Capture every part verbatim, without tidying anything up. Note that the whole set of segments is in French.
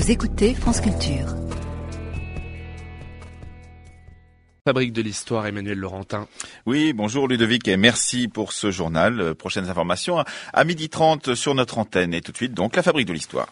Vous écoutez France Culture. Fabrique de l'histoire, Emmanuel Laurentin. Oui, bonjour Ludovic et merci pour ce journal. Prochaines informations à midi trente sur notre antenne et tout de suite donc la Fabrique de l'histoire.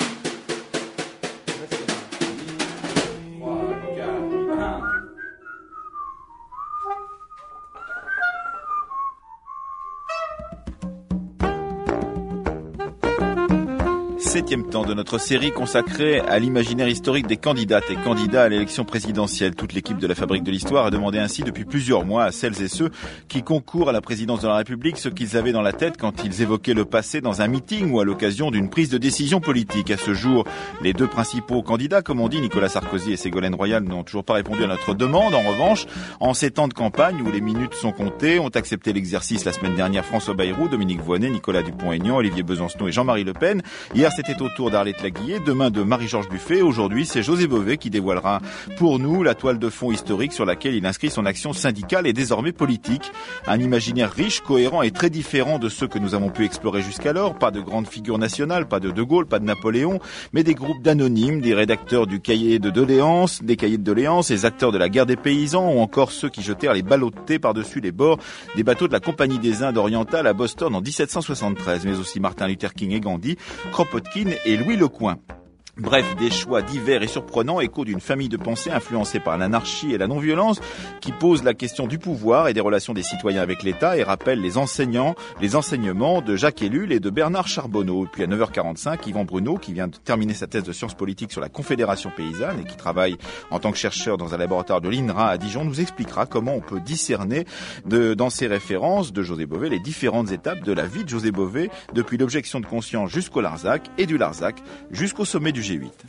Septième temps de notre série consacrée à l'imaginaire historique des candidates et candidats à l'élection présidentielle. Toute l'équipe de la Fabrique de l'Histoire a demandé ainsi depuis plusieurs mois à celles et ceux qui concourent à la présidence de la République ce qu'ils avaient dans la tête quand ils évoquaient le passé dans un meeting ou à l'occasion d'une prise de décision politique. À ce jour, les deux principaux candidats, comme on dit, Nicolas Sarkozy et Ségolène Royal, n'ont toujours pas répondu à notre demande. En revanche, en ces temps de campagne où les minutes sont comptées, ont accepté l'exercice la semaine dernière François Bayrou, Dominique Voynet, Nicolas Dupont-Aignan, Olivier Besancenot et Jean-Marie Le Pen. Hier, c'était au tour d'Arlette Laguillet, demain de Marie-Georges Buffet. Aujourd'hui, c'est José Bové qui dévoilera pour nous la toile de fond historique sur laquelle il inscrit son action syndicale et désormais politique. Un imaginaire riche, cohérent et très différent de ceux que nous avons pu explorer jusqu'alors. Pas de grandes figures nationales, pas de De Gaulle, pas de Napoléon, mais des groupes d'anonymes, des rédacteurs du cahier de doléances, des cahiers de doléances, les acteurs de la guerre des paysans ou encore ceux qui jetèrent les ballots de thé par-dessus les bords des bateaux de la Compagnie des Indes orientales à Boston en dix-sept cent soixante-treize, mais aussi Martin Luther King et Gandhi, Kropotkin et Louis Lecoing. Bref, des choix divers et surprenants, écho d'une famille de pensée influencée par l'anarchie et la non-violence, qui pose la question du pouvoir et des relations des citoyens avec l'État et rappelle les enseignants, les enseignements de Jacques Ellul et de Bernard Charbonneau. Et puis à neuf heures quarante-cinq, Yvan Bruno, qui vient de terminer sa thèse de sciences politiques sur la Confédération paysanne et qui travaille en tant que chercheur dans un laboratoire de l'I N R A à Dijon, nous expliquera comment on peut discerner de, dans ses références de José Bové les différentes étapes de la vie de José Bové, depuis l'objection de conscience jusqu'au Larzac et du Larzac jusqu'au sommet du G huit.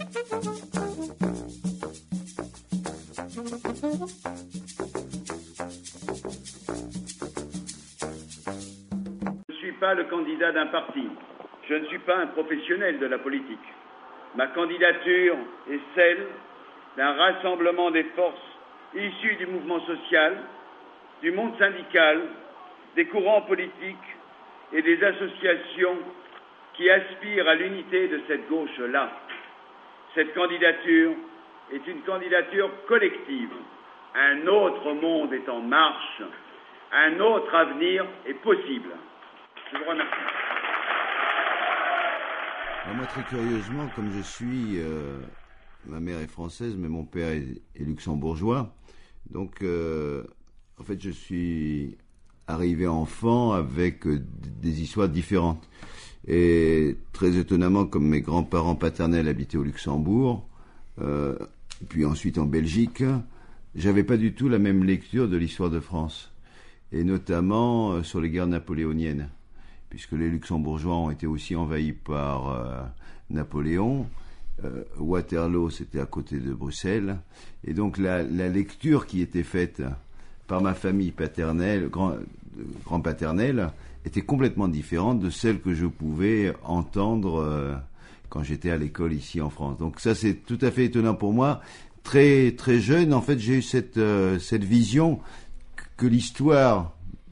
Je ne suis pas le candidat d'un parti. Je ne suis pas un professionnel de la politique. Ma candidature est celle d'un rassemblement des forces issues du mouvement social, du monde syndical, des courants politiques et des associations qui aspirent à l'unité de cette gauche-là. Cette candidature est une candidature collective. Un autre monde est en marche. Un autre avenir est possible. Je vous remercie. Alors moi, très curieusement, comme je suis, euh, ma mère est française, mais mon père est, est luxembourgeois. Donc, euh, en fait, je suis arrivé enfant avec euh, des histoires différentes. Et très étonnamment, comme mes grands-parents paternels habitaient au Luxembourg, euh, puis ensuite en Belgique, j'avais pas du tout la même lecture de l'histoire de France, et notamment euh, sur les guerres napoléoniennes, puisque les Luxembourgeois ont été aussi envahis par euh, Napoléon. Euh, Waterloo, c'était à côté de Bruxelles, et donc la, la lecture qui était faite par ma famille paternelle, grand, grand-paternelle, était complètement différente de celle que je pouvais entendre euh, quand j'étais à l'école ici en France. Donc ça, c'est tout à fait étonnant pour moi. Très très jeune, en fait, j'ai eu cette euh, cette vision que l'histoire,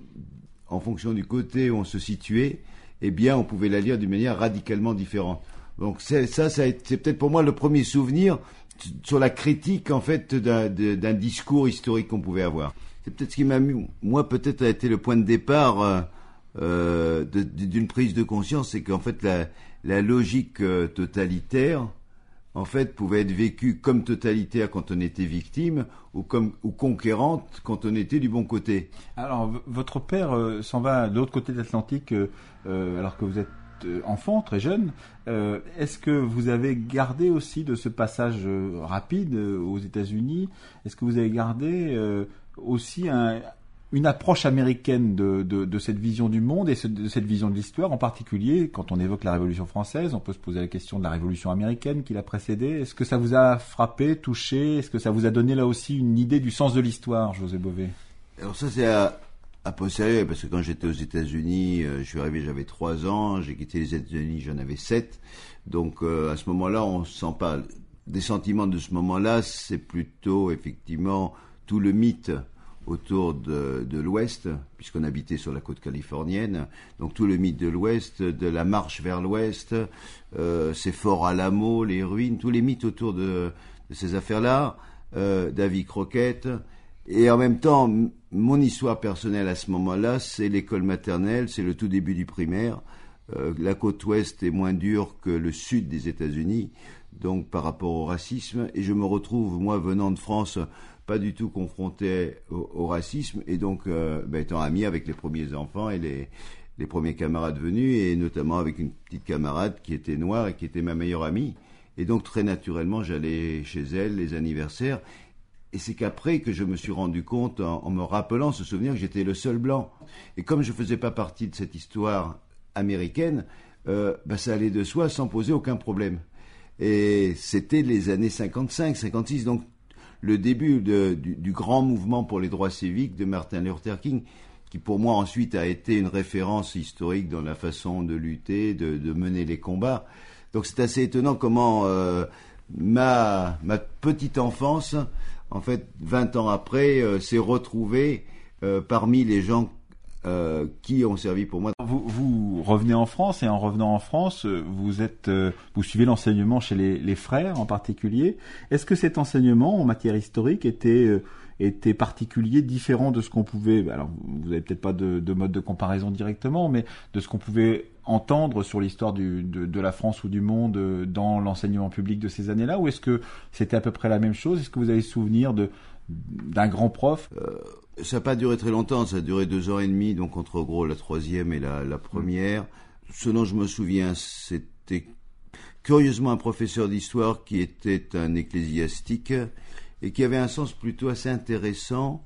en fonction du côté où on se situait, eh bien, on pouvait la lire d'une manière radicalement différente. Donc c'est, ça, ça a été, c'est peut-être pour moi le premier souvenir sur la critique, en fait, d'un, d'un discours historique qu'on pouvait avoir. C'est peut-être ce qui m'a mis, moi, peut-être a été le point de départ euh, euh, de, d'une prise de conscience, c'est qu'en fait, la, la logique euh, totalitaire, en fait, pouvait être vécue comme totalitaire quand on était victime, ou comme ou conquérante quand on était du bon côté. Alors, v- votre père euh, s'en va de l'autre côté de l'Atlantique, euh, euh, alors que vous êtes euh, enfant, très jeune. Euh, est-ce que vous avez gardé aussi de ce passage euh, rapide euh, aux États-Unis, est-ce que vous avez gardé euh, aussi un, une approche américaine de, de, de cette vision du monde et ce, de cette vision de l'histoire, en particulier quand on évoque la Révolution française, on peut se poser la question de la Révolution américaine qui l'a précédée. Est-ce que ça vous a frappé, touché? Est-ce que ça vous a donné là aussi une idée du sens de l'histoire, José Bové? Alors ça, c'est à, à peu sérieux, parce que quand j'étais aux États-Unis, euh, je suis arrivé, j'avais trois ans, j'ai quitté les États-Unis, j'en avais sept. Donc euh, à ce moment-là, on ne sent pas des sentiments de ce moment-là, c'est plutôt effectivement tout le mythe autour de, de l'Ouest, puisqu'on habitait sur la côte californienne. Donc tout le mythe de l'Ouest, de la marche vers l'Ouest, euh, ces forts Alamo, les ruines, tous les mythes autour de, de ces affaires-là, euh, Davy Crockett. Et en même temps, m- mon histoire personnelle à ce moment-là, c'est l'école maternelle, c'est le tout début du primaire. Euh, la côte ouest est moins dure que le sud des États-Unis, donc par rapport au racisme. Et je me retrouve, moi, venant de France, pas du tout confronté au, au racisme, et donc euh, ben, étant ami avec les premiers enfants et les, les premiers camarades venus, et notamment avec une petite camarade qui était noire et qui était ma meilleure amie. Et donc très naturellement, j'allais chez elle, les anniversaires, et c'est qu'après que je me suis rendu compte, en, en me rappelant ce souvenir, que j'étais le seul blanc. Et comme je faisais pas partie de cette histoire américaine, euh, ben, ça allait de soi sans poser aucun problème. Et c'était les années cinquante-cinq, cinquante-six, donc le début de, du, du grand mouvement pour les droits civiques de Martin Luther King, qui pour moi ensuite a été une référence historique dans la façon de lutter, de, de mener les combats. Donc c'est assez étonnant comment euh, ma, ma petite enfance, en fait, vingt ans après, euh, s'est retrouvée euh, parmi les gens Euh, qui ont servi pour moi. Vous, vous revenez en France, et en revenant en France, vous êtes, euh, vous suivez l'enseignement chez les, les frères en particulier. Est-ce que cet enseignement en matière historique était, euh, était particulier, différent de ce qu'on pouvait, alors vous n'avez peut-être pas de, de mode de comparaison directement, mais de ce qu'on pouvait entendre sur l'histoire du, de, de la France ou du monde dans l'enseignement public de ces années-là, ou est-ce que c'était à peu près la même chose? Est-ce que vous avez souvenir de, d'un grand prof? euh... Ça n'a pas duré très longtemps, ça a duré deux ans et demi, donc entre gros la troisième et la, la première. Mmh. Ce dont je me souviens, c'était curieusement un professeur d'histoire qui était un ecclésiastique et qui avait un sens plutôt assez intéressant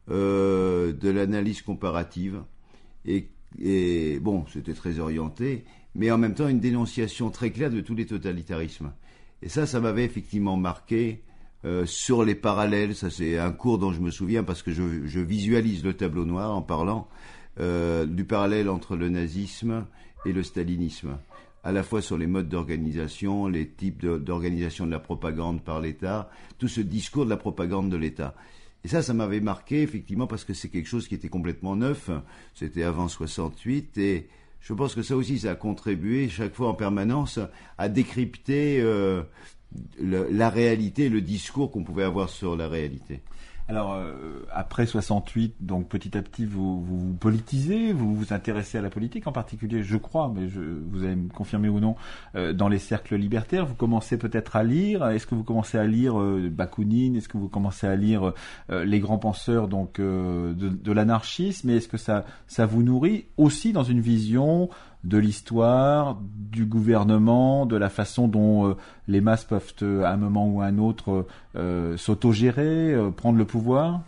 euh, de l'analyse comparative. Et, et bon, c'était très orienté, mais en même temps une dénonciation très claire de tous les totalitarismes. Et ça, ça m'avait effectivement marqué. Euh, sur les parallèles, ça c'est un cours dont je me souviens parce que je, je visualise le tableau noir en parlant euh, du parallèle entre le nazisme et le stalinisme, à la fois sur les modes d'organisation, les types de, d'organisation de la propagande par l'État, tout ce discours de la propagande de l'État. Et ça, ça m'avait marqué effectivement parce que c'est quelque chose qui était complètement neuf, c'était avant soixante-huit, et je pense que ça aussi, ça a contribué chaque fois en permanence à décrypter euh, Le, la réalité, le discours qu'on pouvait avoir sur la réalité. Alors, euh, après soixante-huit, donc petit à petit, vous vous, vous politisez, vous vous intéressez à la politique en particulier, je crois, mais je, vous allez me confirmer ou non, euh, dans les cercles libertaires, vous commencez peut-être à lire. Est-ce que vous commencez à lire euh, Bakounine? Est-ce que vous commencez à lire euh, les grands penseurs donc euh, de, de l'anarchisme? Et est-ce que ça, ça vous nourrit aussi dans une vision de l'histoire, du gouvernement, de la façon dont euh, les masses peuvent, euh, à un moment ou à un autre, euh, s'autogérer, euh, prendre le pouvoir?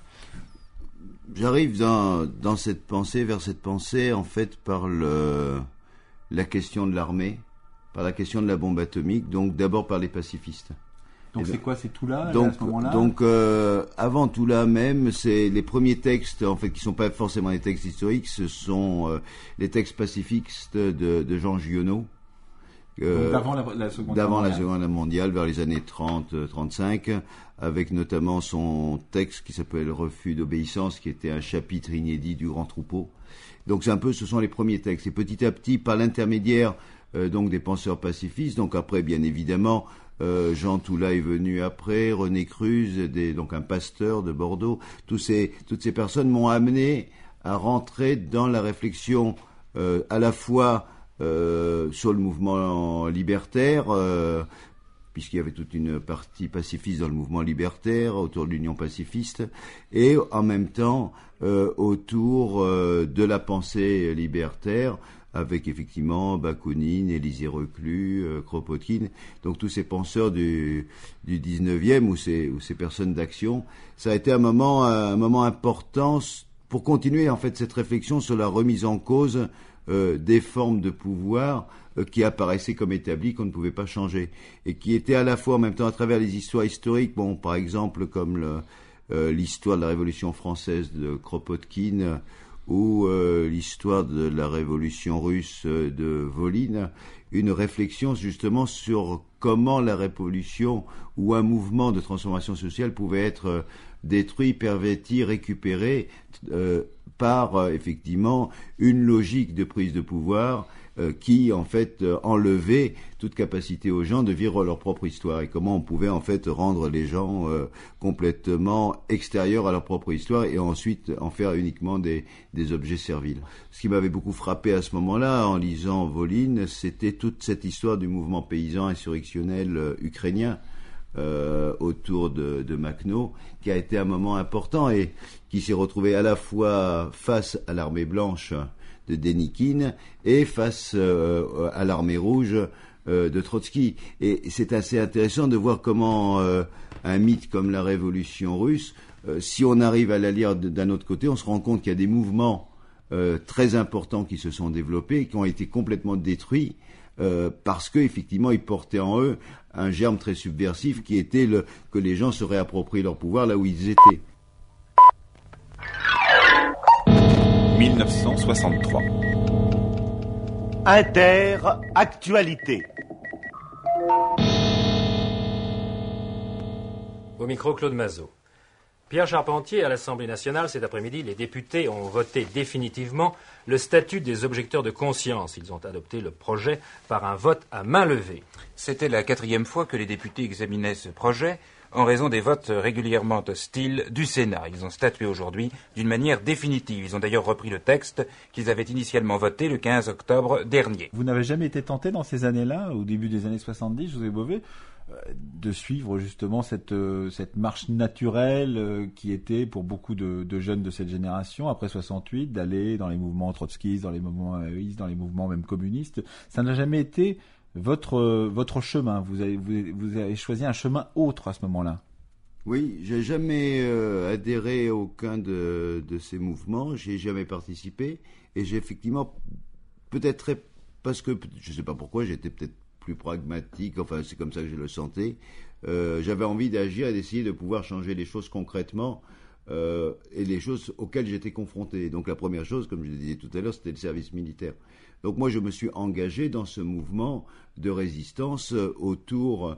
J'arrive dans, dans cette pensée, vers cette pensée, en fait, par le, la question de l'armée, par la question de la bombe atomique, donc d'abord par les pacifistes. Donc c'est quoi, c'est tout là, donc, à ce moment-là? Donc euh, avant tout là même, c'est les premiers textes en fait qui sont pas forcément des textes historiques, ce sont euh, les textes pacifistes de, de Jean Giono. Euh, d'avant la, la Seconde d'avant Guerre la Seconde Guerre mondiale, vers les années trente trente-cinq, avec notamment son texte qui s'appelle Refus d'obéissance, qui était un chapitre inédit du Grand Troupeau. Donc c'est un peu, ce sont les premiers textes. Et petit à petit, par l'intermédiaire euh, donc des penseurs pacifistes, donc après bien évidemment. Euh, Jean Toula est venu après, René Cruz, des, donc un pasteur de Bordeaux. Tous ces, toutes ces personnes m'ont amené à rentrer dans la réflexion euh, à la fois euh, sur le mouvement libertaire, euh, puisqu'il y avait toute une partie pacifiste dans le mouvement libertaire, autour de l'Union pacifiste, et en même temps euh, autour euh, de la pensée libertaire, avec effectivement Bakounine, Élisée Reclus, euh, Kropotkin, donc tous ces penseurs du, du dix-neuvième ou ces, ou ces personnes d'action. Ça a été un moment, un moment important pour continuer en fait cette réflexion sur la remise en cause euh, des formes de pouvoir euh, qui apparaissaient comme établies, qu'on ne pouvait pas changer, et qui étaient à la fois en même temps à travers les histoires historiques, bon par exemple comme le, euh, l'histoire de la Révolution française de Kropotkin, ou euh, l'histoire de la révolution russe de Volin, une réflexion justement sur comment la révolution ou un mouvement de transformation sociale pouvait être détruit, perverti, récupéré euh, par euh, effectivement une logique de prise de pouvoir euh, qui en fait euh, enlevait toute capacité aux gens de vivre leur propre histoire, et comment on pouvait en fait rendre les gens euh, complètement extérieurs à leur propre histoire et ensuite en faire uniquement des, des objets serviles. Ce qui m'avait beaucoup frappé à ce moment-là en lisant Volin, c'était toute cette histoire du mouvement paysan insurrectionnel euh, ukrainien Euh, autour de, de Makhno, qui a été un moment important et qui s'est retrouvé à la fois face à l'armée blanche de Dénikine et face euh, à l'armée rouge euh, de Trotsky. Et c'est assez intéressant de voir comment euh, un mythe comme la révolution russe, euh, si on arrive à la lire d'un autre côté, on se rend compte qu'il y a des mouvements euh, très importants qui se sont développés et qui ont été complètement détruits Euh, parce que effectivement ils portaient en eux un germe très subversif qui était le, que les gens se réapproprient leur pouvoir là où ils étaient. dix-neuf cent soixante-trois. Inter-actualité. Au micro, Claude Mazot. Pierre Charpentier, à l'Assemblée nationale, cet après-midi, les députés ont voté définitivement le statut des objecteurs de conscience. Ils ont adopté le projet par un vote à main levée. C'était la quatrième fois que les députés examinaient ce projet en raison des votes régulièrement hostiles du Sénat. Ils ont statué aujourd'hui d'une manière définitive. Ils ont d'ailleurs repris le texte qu'ils avaient initialement voté le quinze octobre dernier. Vous n'avez jamais été tenté dans ces années-là, au début des années soixante-dix, José Bové, de suivre justement cette, cette marche naturelle qui était pour beaucoup de, de jeunes de cette génération, après soixante-huit, d'aller dans les mouvements trotskistes, dans les mouvements maoïstes, dans les mouvements même communistes. Ça n'a jamais été votre, votre chemin. Vous avez, vous, vous avez choisi un chemin autre à ce moment-là. Oui, j'ai jamais euh, adhéré à aucun de, de ces mouvements, j'ai jamais participé, et j'ai effectivement, peut-être parce que, je ne sais pas pourquoi, j'étais peut-être plus pragmatique, enfin c'est comme ça que je le sentais, euh, j'avais envie d'agir et d'essayer de pouvoir changer les choses concrètement euh, et les choses auxquelles j'étais confronté. Donc la première chose, comme je le disais tout à l'heure, c'était le service militaire. Donc moi je me suis engagé dans ce mouvement de résistance autour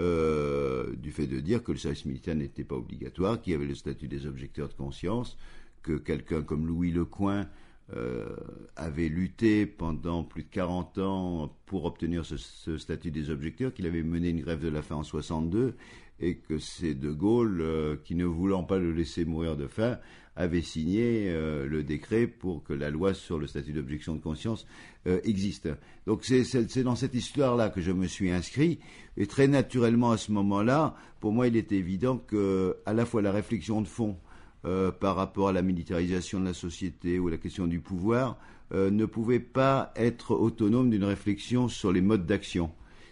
euh, du fait de dire que le service militaire n'était pas obligatoire, qu'il y avait le statut des objecteurs de conscience, que quelqu'un comme Louis Lecoing Euh, avait lutté pendant plus de quarante ans pour obtenir ce, ce statut des objecteurs, qu'il avait mené une grève de la faim en soixante-deux et que c'est De Gaulle euh, qui, ne voulant pas le laisser mourir de faim, avait signé euh, le décret pour que la loi sur le statut d'objection de conscience euh, existe. Donc c'est, c'est, c'est dans cette histoire-là que je me suis inscrit, et très naturellement à ce moment-là, pour moi il était évident que à la fois la réflexion de fond Euh, par rapport à la militarisation de la société ou la question du pouvoir, euh, ne pouvait pas être autonome d'une réflexion sur les modes d'action.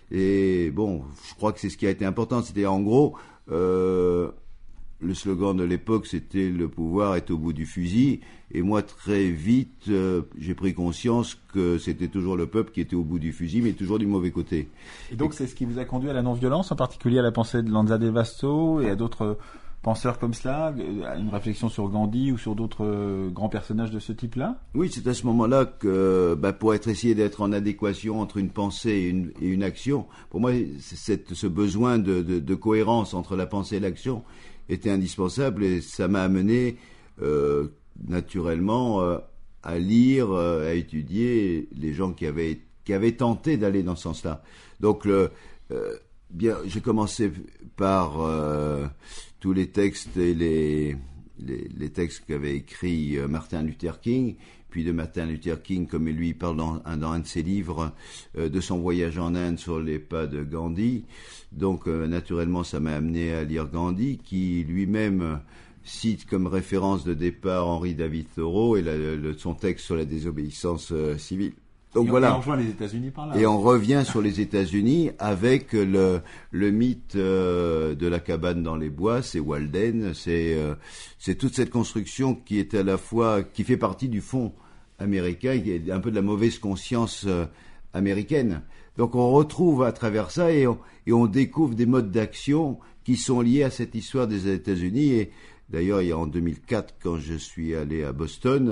Et bon, je crois que c'est ce qui a été important. C'était en gros, euh, le slogan de l'époque, c'était « le pouvoir est au bout du fusil ». Et moi, très vite, euh, j'ai pris conscience que c'était toujours le peuple qui était au bout du fusil, mais toujours du mauvais côté. Et donc, et... c'est ce qui vous a conduit à la non-violence, en particulier à la pensée de Lanza de Vasto et à d'autres penseurs comme cela, à une réflexion sur Gandhi ou sur d'autres euh, grands personnages de ce type-là? Oui, c'est à ce moment-là que, bah, pour être essayer d'être en adéquation entre une pensée et une, et une action, pour moi, c'est cette, ce besoin de, de, de cohérence entre la pensée et l'action était indispensable, et ça m'a amené euh, naturellement euh, à lire, euh, à étudier les gens qui avaient, qui avaient tenté d'aller dans ce sens-là. Donc, le, euh, bien, j'ai commencé par euh, tous les textes et les, les, les textes qu'avait écrit euh, Martin Luther King, puis de Martin Luther King, comme lui parle dans, dans un de ses livres, euh, de son voyage en Inde sur les pas de Gandhi. Donc, euh, naturellement, ça m'a amené à lire Gandhi, qui lui-même euh, cite comme référence de départ Henry David Thoreau et la, le, son texte sur la désobéissance euh, civile. Donc et on, voilà. Et on rejoint les États-Unis par là. Et on revient sur les États-Unis avec le, le mythe euh, de la cabane dans les bois. C'est Walden, c'est, euh, c'est toute cette construction qui est à la fois, qui fait partie du fond américain, qui est un peu de la mauvaise conscience euh, américaine. Donc on retrouve à travers ça et on, et on découvre des modes d'action qui sont liés à cette histoire des États-Unis. Et d'ailleurs, il y a en deux mille quatre, quand je suis allé à Boston,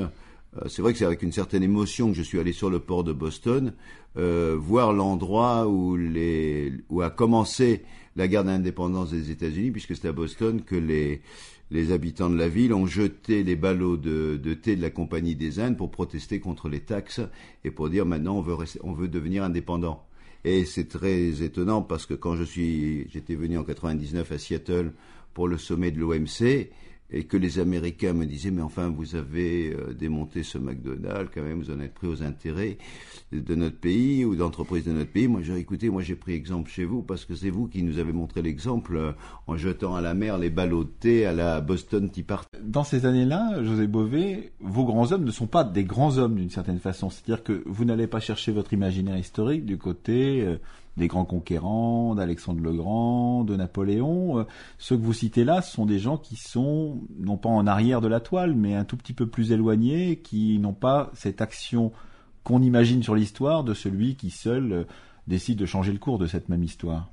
Euh, c'est vrai que c'est avec une certaine émotion que je suis allé sur le port de Boston, euh, voir l'endroit où, les, où a commencé la guerre d'indépendance des États-Unis, puisque c'est à Boston que les, les habitants de la ville ont jeté les ballots de, de thé de la Compagnie des Indes pour protester contre les taxes et pour dire maintenant on veut, rester, on veut devenir indépendant. Et c'est très étonnant parce que quand je suis, j'étais venu en quatre-vingt-dix-neuf à Seattle pour le sommet de l'O M C, et que les Américains me disaient, mais enfin, vous avez euh, démonté ce McDonald's, quand même, vous en êtes pris aux intérêts de notre pays ou d'entreprises de notre pays. Moi, j'ai écouté, moi, j'ai pris exemple chez vous parce que c'est vous qui nous avez montré l'exemple euh, en jetant à la mer les ballots de thé à la Boston Tea Party. Dans ces années-là, José Bové, vos grands hommes ne sont pas des grands hommes d'une certaine façon. C'est-à-dire que vous n'allez pas chercher votre imaginaire historique du côté euh, des grands conquérants, d'Alexandre le Grand, de Napoléon. Euh, ceux que vous citez là, ce sont des gens qui sont, non pas en arrière de la toile, mais un tout petit peu plus éloignés, qui n'ont pas cette action qu'on imagine sur l'histoire de celui qui seul euh, décide de changer le cours de cette même histoire.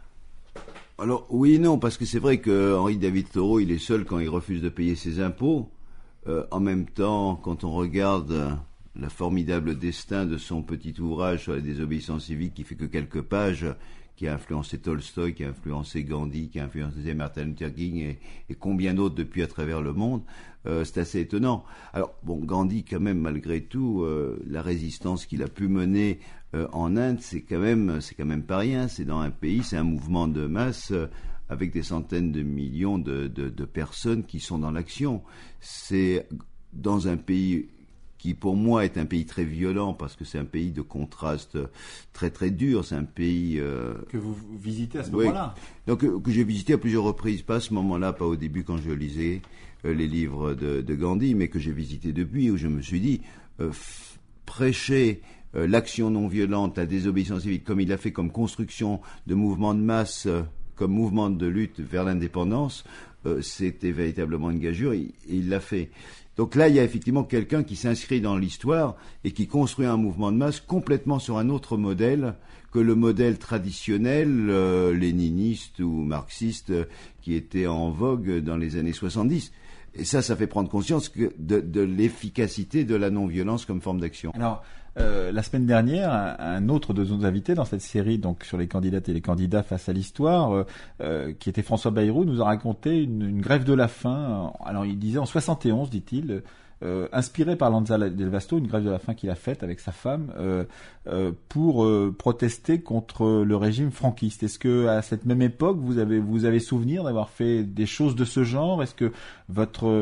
Alors oui et non, parce que c'est vrai que Henri David Thoreau, il est seul quand il refuse de payer ses impôts. Euh, en même temps, quand on regarde euh, le formidable destin de son petit ouvrage sur la désobéissance civique qui fait que quelques pages, qui a influencé Tolstoï, qui a influencé Gandhi, qui a influencé Martin Luther King et, et combien d'autres depuis à travers le monde, euh, c'est assez étonnant. Alors bon, Gandhi quand même, malgré tout, euh, la résistance qu'il a pu mener euh, en Inde, c'est quand même, c'est quand même pas rien. C'est dans un pays, c'est un mouvement de masse euh, avec des centaines de millions de, de, de personnes qui sont dans l'action. C'est dans un pays qui pour moi est un pays très violent parce que c'est un pays de contraste très très dur, c'est un pays... Euh, que vous visitez à ce oui, moment-là. Donc que, que j'ai visité à plusieurs reprises, pas à ce moment-là, pas au début quand je lisais euh, les livres de, de Gandhi, mais que j'ai visité depuis, où je me suis dit, euh, f- prêcher euh, l'action non violente, la désobéissance civique, comme il a fait comme construction de mouvements de masse, euh, comme mouvement de lutte vers l'indépendance, euh, c'était véritablement une gageure, et il l'a fait. Donc là, il y a effectivement quelqu'un qui s'inscrit dans l'histoire et qui construit un mouvement de masse complètement sur un autre modèle que le modèle traditionnel, euh, léniniste ou marxiste, euh, qui était en vogue dans les années soixante-dix. Et ça, ça fait prendre conscience que de, de l'efficacité de la non-violence comme forme d'action. Alors, euh, la semaine dernière, un, un autre de nos invités dans cette série, donc sur les candidates et les candidats face à l'histoire, euh, euh, qui était François Bayrou, nous a raconté une, une grève de la faim. Alors, il disait en soixante et onze, dit-il, euh, inspiré par Lanza del Vasto, une grève de la faim qu'il a faite avec sa femme euh, euh, pour euh, protester contre le régime franquiste. Est-ce que à cette même époque, vous avez vous avez souvenir d'avoir fait des choses de ce genre? Est-ce que votre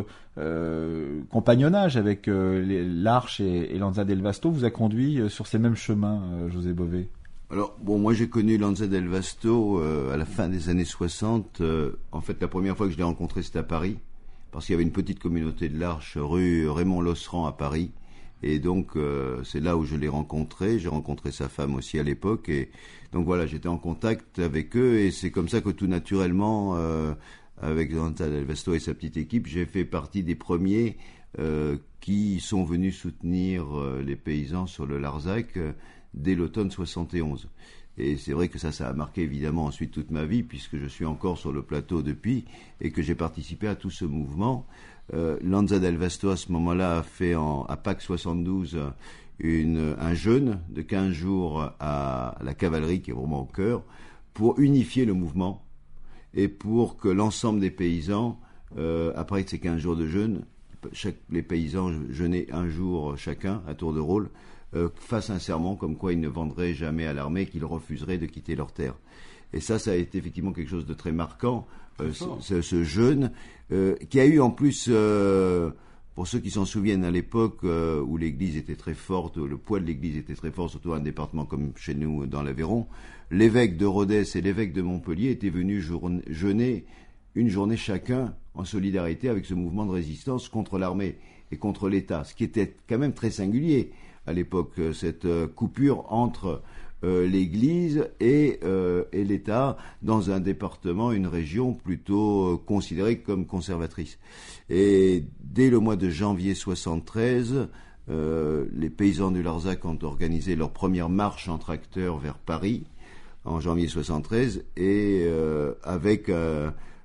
euh, compagnonnage avec euh, les, l'Arche et, et Lanza del Vasto vous a conduit euh, sur ces mêmes chemins, euh, José Bové? Alors, bon, moi j'ai connu Lanza del Vasto euh, à la fin des années soixante. Euh, en fait, la première fois que je l'ai rencontré, c'était à Paris, parce qu'il y avait une petite communauté de l'Arche rue Raymond Losserand à Paris. Et donc, euh, c'est là où je l'ai rencontré. J'ai rencontré sa femme aussi à l'époque. Et donc voilà, j'étais en contact avec eux. Et c'est comme ça que tout naturellement, euh, avec Lanza del Vasto et sa petite équipe, j'ai fait partie des premiers euh, qui sont venus soutenir euh, les paysans sur le Larzac euh, dès l'automne soixante et onze. Et c'est vrai que ça, ça a marqué évidemment ensuite toute ma vie, puisque je suis encore sur le plateau depuis et que j'ai participé à tout ce mouvement. Euh, Lanza del Vasto, à ce moment-là, a fait en, à Pâques soixante-douze une, un jeûne de quinze jours à la cavalerie, qui est vraiment au cœur, pour unifier le mouvement et pour que l'ensemble des paysans, euh, après ces quinze jours de jeûne, chaque, les paysans jeûnaient un jour chacun, à tour de rôle, Euh, fassent un serment comme quoi ils ne vendraient jamais à l'armée, qu'ils refuseraient de quitter leur terre. Et ça, ça a été effectivement quelque chose de très marquant, euh, ce, ce jeûne, euh, qui a eu en plus, euh, pour ceux qui s'en souviennent à l'époque euh, où l'Église était très forte, le poids de l'Église était très fort, surtout dans un département comme chez nous dans l'Aveyron, l'évêque de Rodez et l'évêque de Montpellier étaient venus journe, jeûner une journée chacun en solidarité avec ce mouvement de résistance contre l'armée et contre l'État, ce qui était quand même très singulier à l'époque, cette euh, coupure entre euh, l'Église et, euh, et l'État dans un département, une région plutôt euh, considérée comme conservatrice. Et dès le mois de janvier soixante-treize, euh, les paysans du Larzac ont organisé leur première marche en tracteur vers Paris en janvier soixante-treize, et euh, avec euh,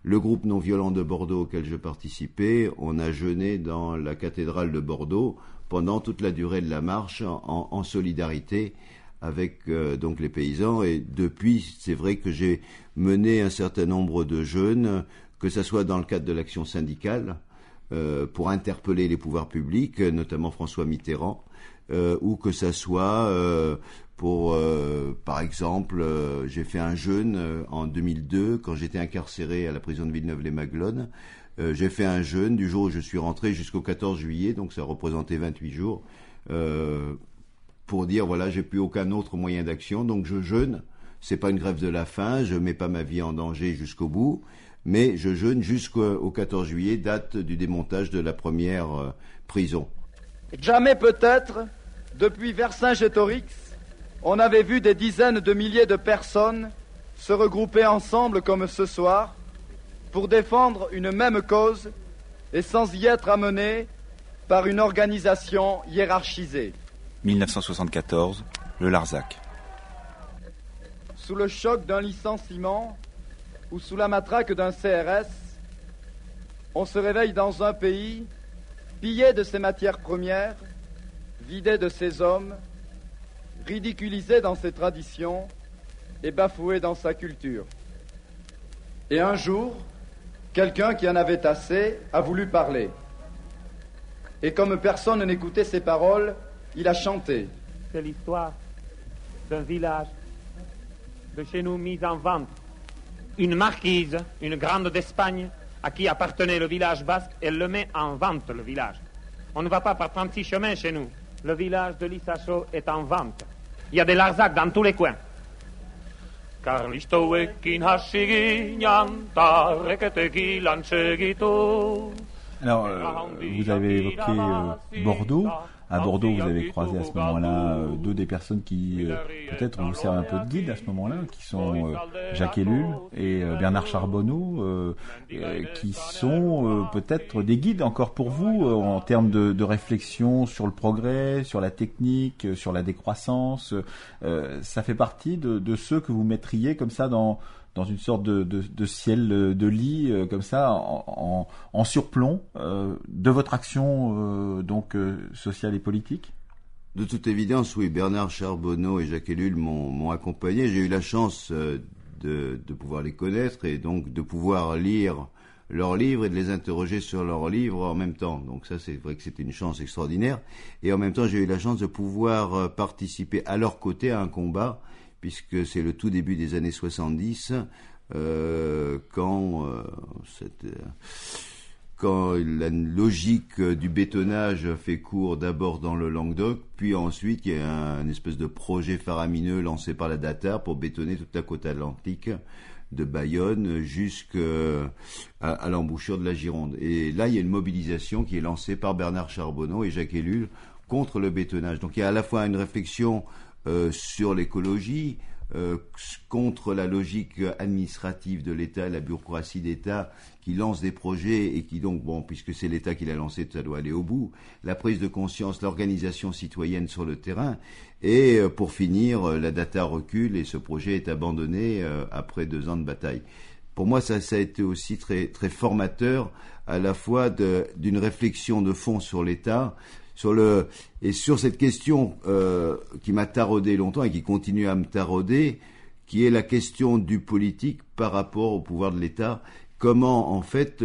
le groupe non-violent de Bordeaux auquel je participais, on a jeûné dans la cathédrale de Bordeaux pendant toute la durée de la marche en, en solidarité avec euh, donc les paysans. Et depuis, c'est vrai que j'ai mené un certain nombre de jeûnes, que ce soit dans le cadre de l'action syndicale, euh, pour interpeller les pouvoirs publics, notamment François Mitterrand, euh, ou que ce soit euh, pour, euh, par exemple, euh, j'ai fait un jeûne euh, en deux mille deux, quand j'étais incarcéré à la prison de Villeneuve-les-Maglones. Euh, j'ai fait un jeûne du jour où je suis rentré jusqu'au quatorze juillet, donc ça représentait vingt-huit jours, euh, pour dire, voilà, j'ai plus aucun autre moyen d'action, donc je jeûne. C'est pas une grève de la faim, je mets pas ma vie en danger jusqu'au bout, mais je jeûne jusqu'au quatorze juillet, date du démontage de la première euh, prison. Jamais peut-être, depuis Vercingétorix, on avait vu des dizaines de milliers de personnes se regrouper ensemble comme ce soir pour défendre une même cause et sans y être amenés par une organisation hiérarchisée. dix-neuf cent soixante-quatorze, le Larzac. Sous le choc d'un licenciement ou sous la matraque d'un C R S, on se réveille dans un pays pillé de ses matières premières, vidé de ses hommes, ridiculisé dans ses traditions et bafoué dans sa culture. Et un jour, quelqu'un qui en avait assez a voulu parler. Et comme personne n'écoutait ses paroles, il a chanté. C'est l'histoire d'un village de chez nous mis en vente. Une marquise, une grande d'Espagne, à qui appartenait le village basque, elle le met en vente, le village. On ne va pas par trente-six chemins chez nous. Le village de Lissachaux est en vente. Il y a des Larzacs dans tous les coins. Alors, euh, vous avez évoqué euh, Bordeaux. À Bordeaux, vous avez croisé à ce moment-là euh, deux des personnes qui, euh, peut-être, vous servent un peu de guide à ce moment-là, qui sont euh, Jacques Ellul et euh, Bernard Charbonneau, euh, euh, qui sont euh, peut-être des guides encore pour vous euh, en termes de, de réflexion sur le progrès, sur la technique, euh, sur la décroissance. Euh, ça fait partie de, de ceux que vous mettriez comme ça dans... dans une sorte de, de, de ciel de lit, euh, comme ça, en, en, en surplomb euh, de votre action euh, donc euh, sociale et politique? De toute évidence, oui. Bernard Charbonneau et Jacques Ellul m'ont, m'ont accompagné. J'ai eu la chance euh, de, de pouvoir les connaître et donc de pouvoir lire leurs livres et de les interroger sur leurs livres en même temps. Donc ça, c'est vrai que c'était une chance extraordinaire. Et en même temps, j'ai eu la chance de pouvoir euh, participer à leur côté à un combat, puisque c'est le tout début des années soixante-dix, euh, quand, euh, cette, euh, quand la logique du bétonnage fait cours d'abord dans le Languedoc, puis ensuite il y a un, une espèce de projet faramineux lancé par la DATAR pour bétonner toute la côte atlantique de Bayonne jusqu'à à l'embouchure de la Gironde. Et là, il y a une mobilisation qui est lancée par Bernard Charbonneau et Jacques Ellul contre le bétonnage. Donc il y a à la fois une réflexion Euh, sur l'écologie, euh, contre la logique administrative de l'État, la bureaucratie d'État qui lance des projets et qui donc, bon, puisque c'est l'État qui l'a lancé, ça doit aller au bout, la prise de conscience, l'organisation citoyenne sur le terrain, et euh, pour finir, euh, la data recule et ce projet est abandonné euh, après deux ans de bataille. Pour moi, ça, ça a été aussi très, très formateur, à la fois de, d'une réflexion de fond sur l'État, sur le et sur cette question euh, qui m'a taraudé longtemps et qui continue à me tarauder, qui est la question du politique par rapport au pouvoir de l'État. Comment en fait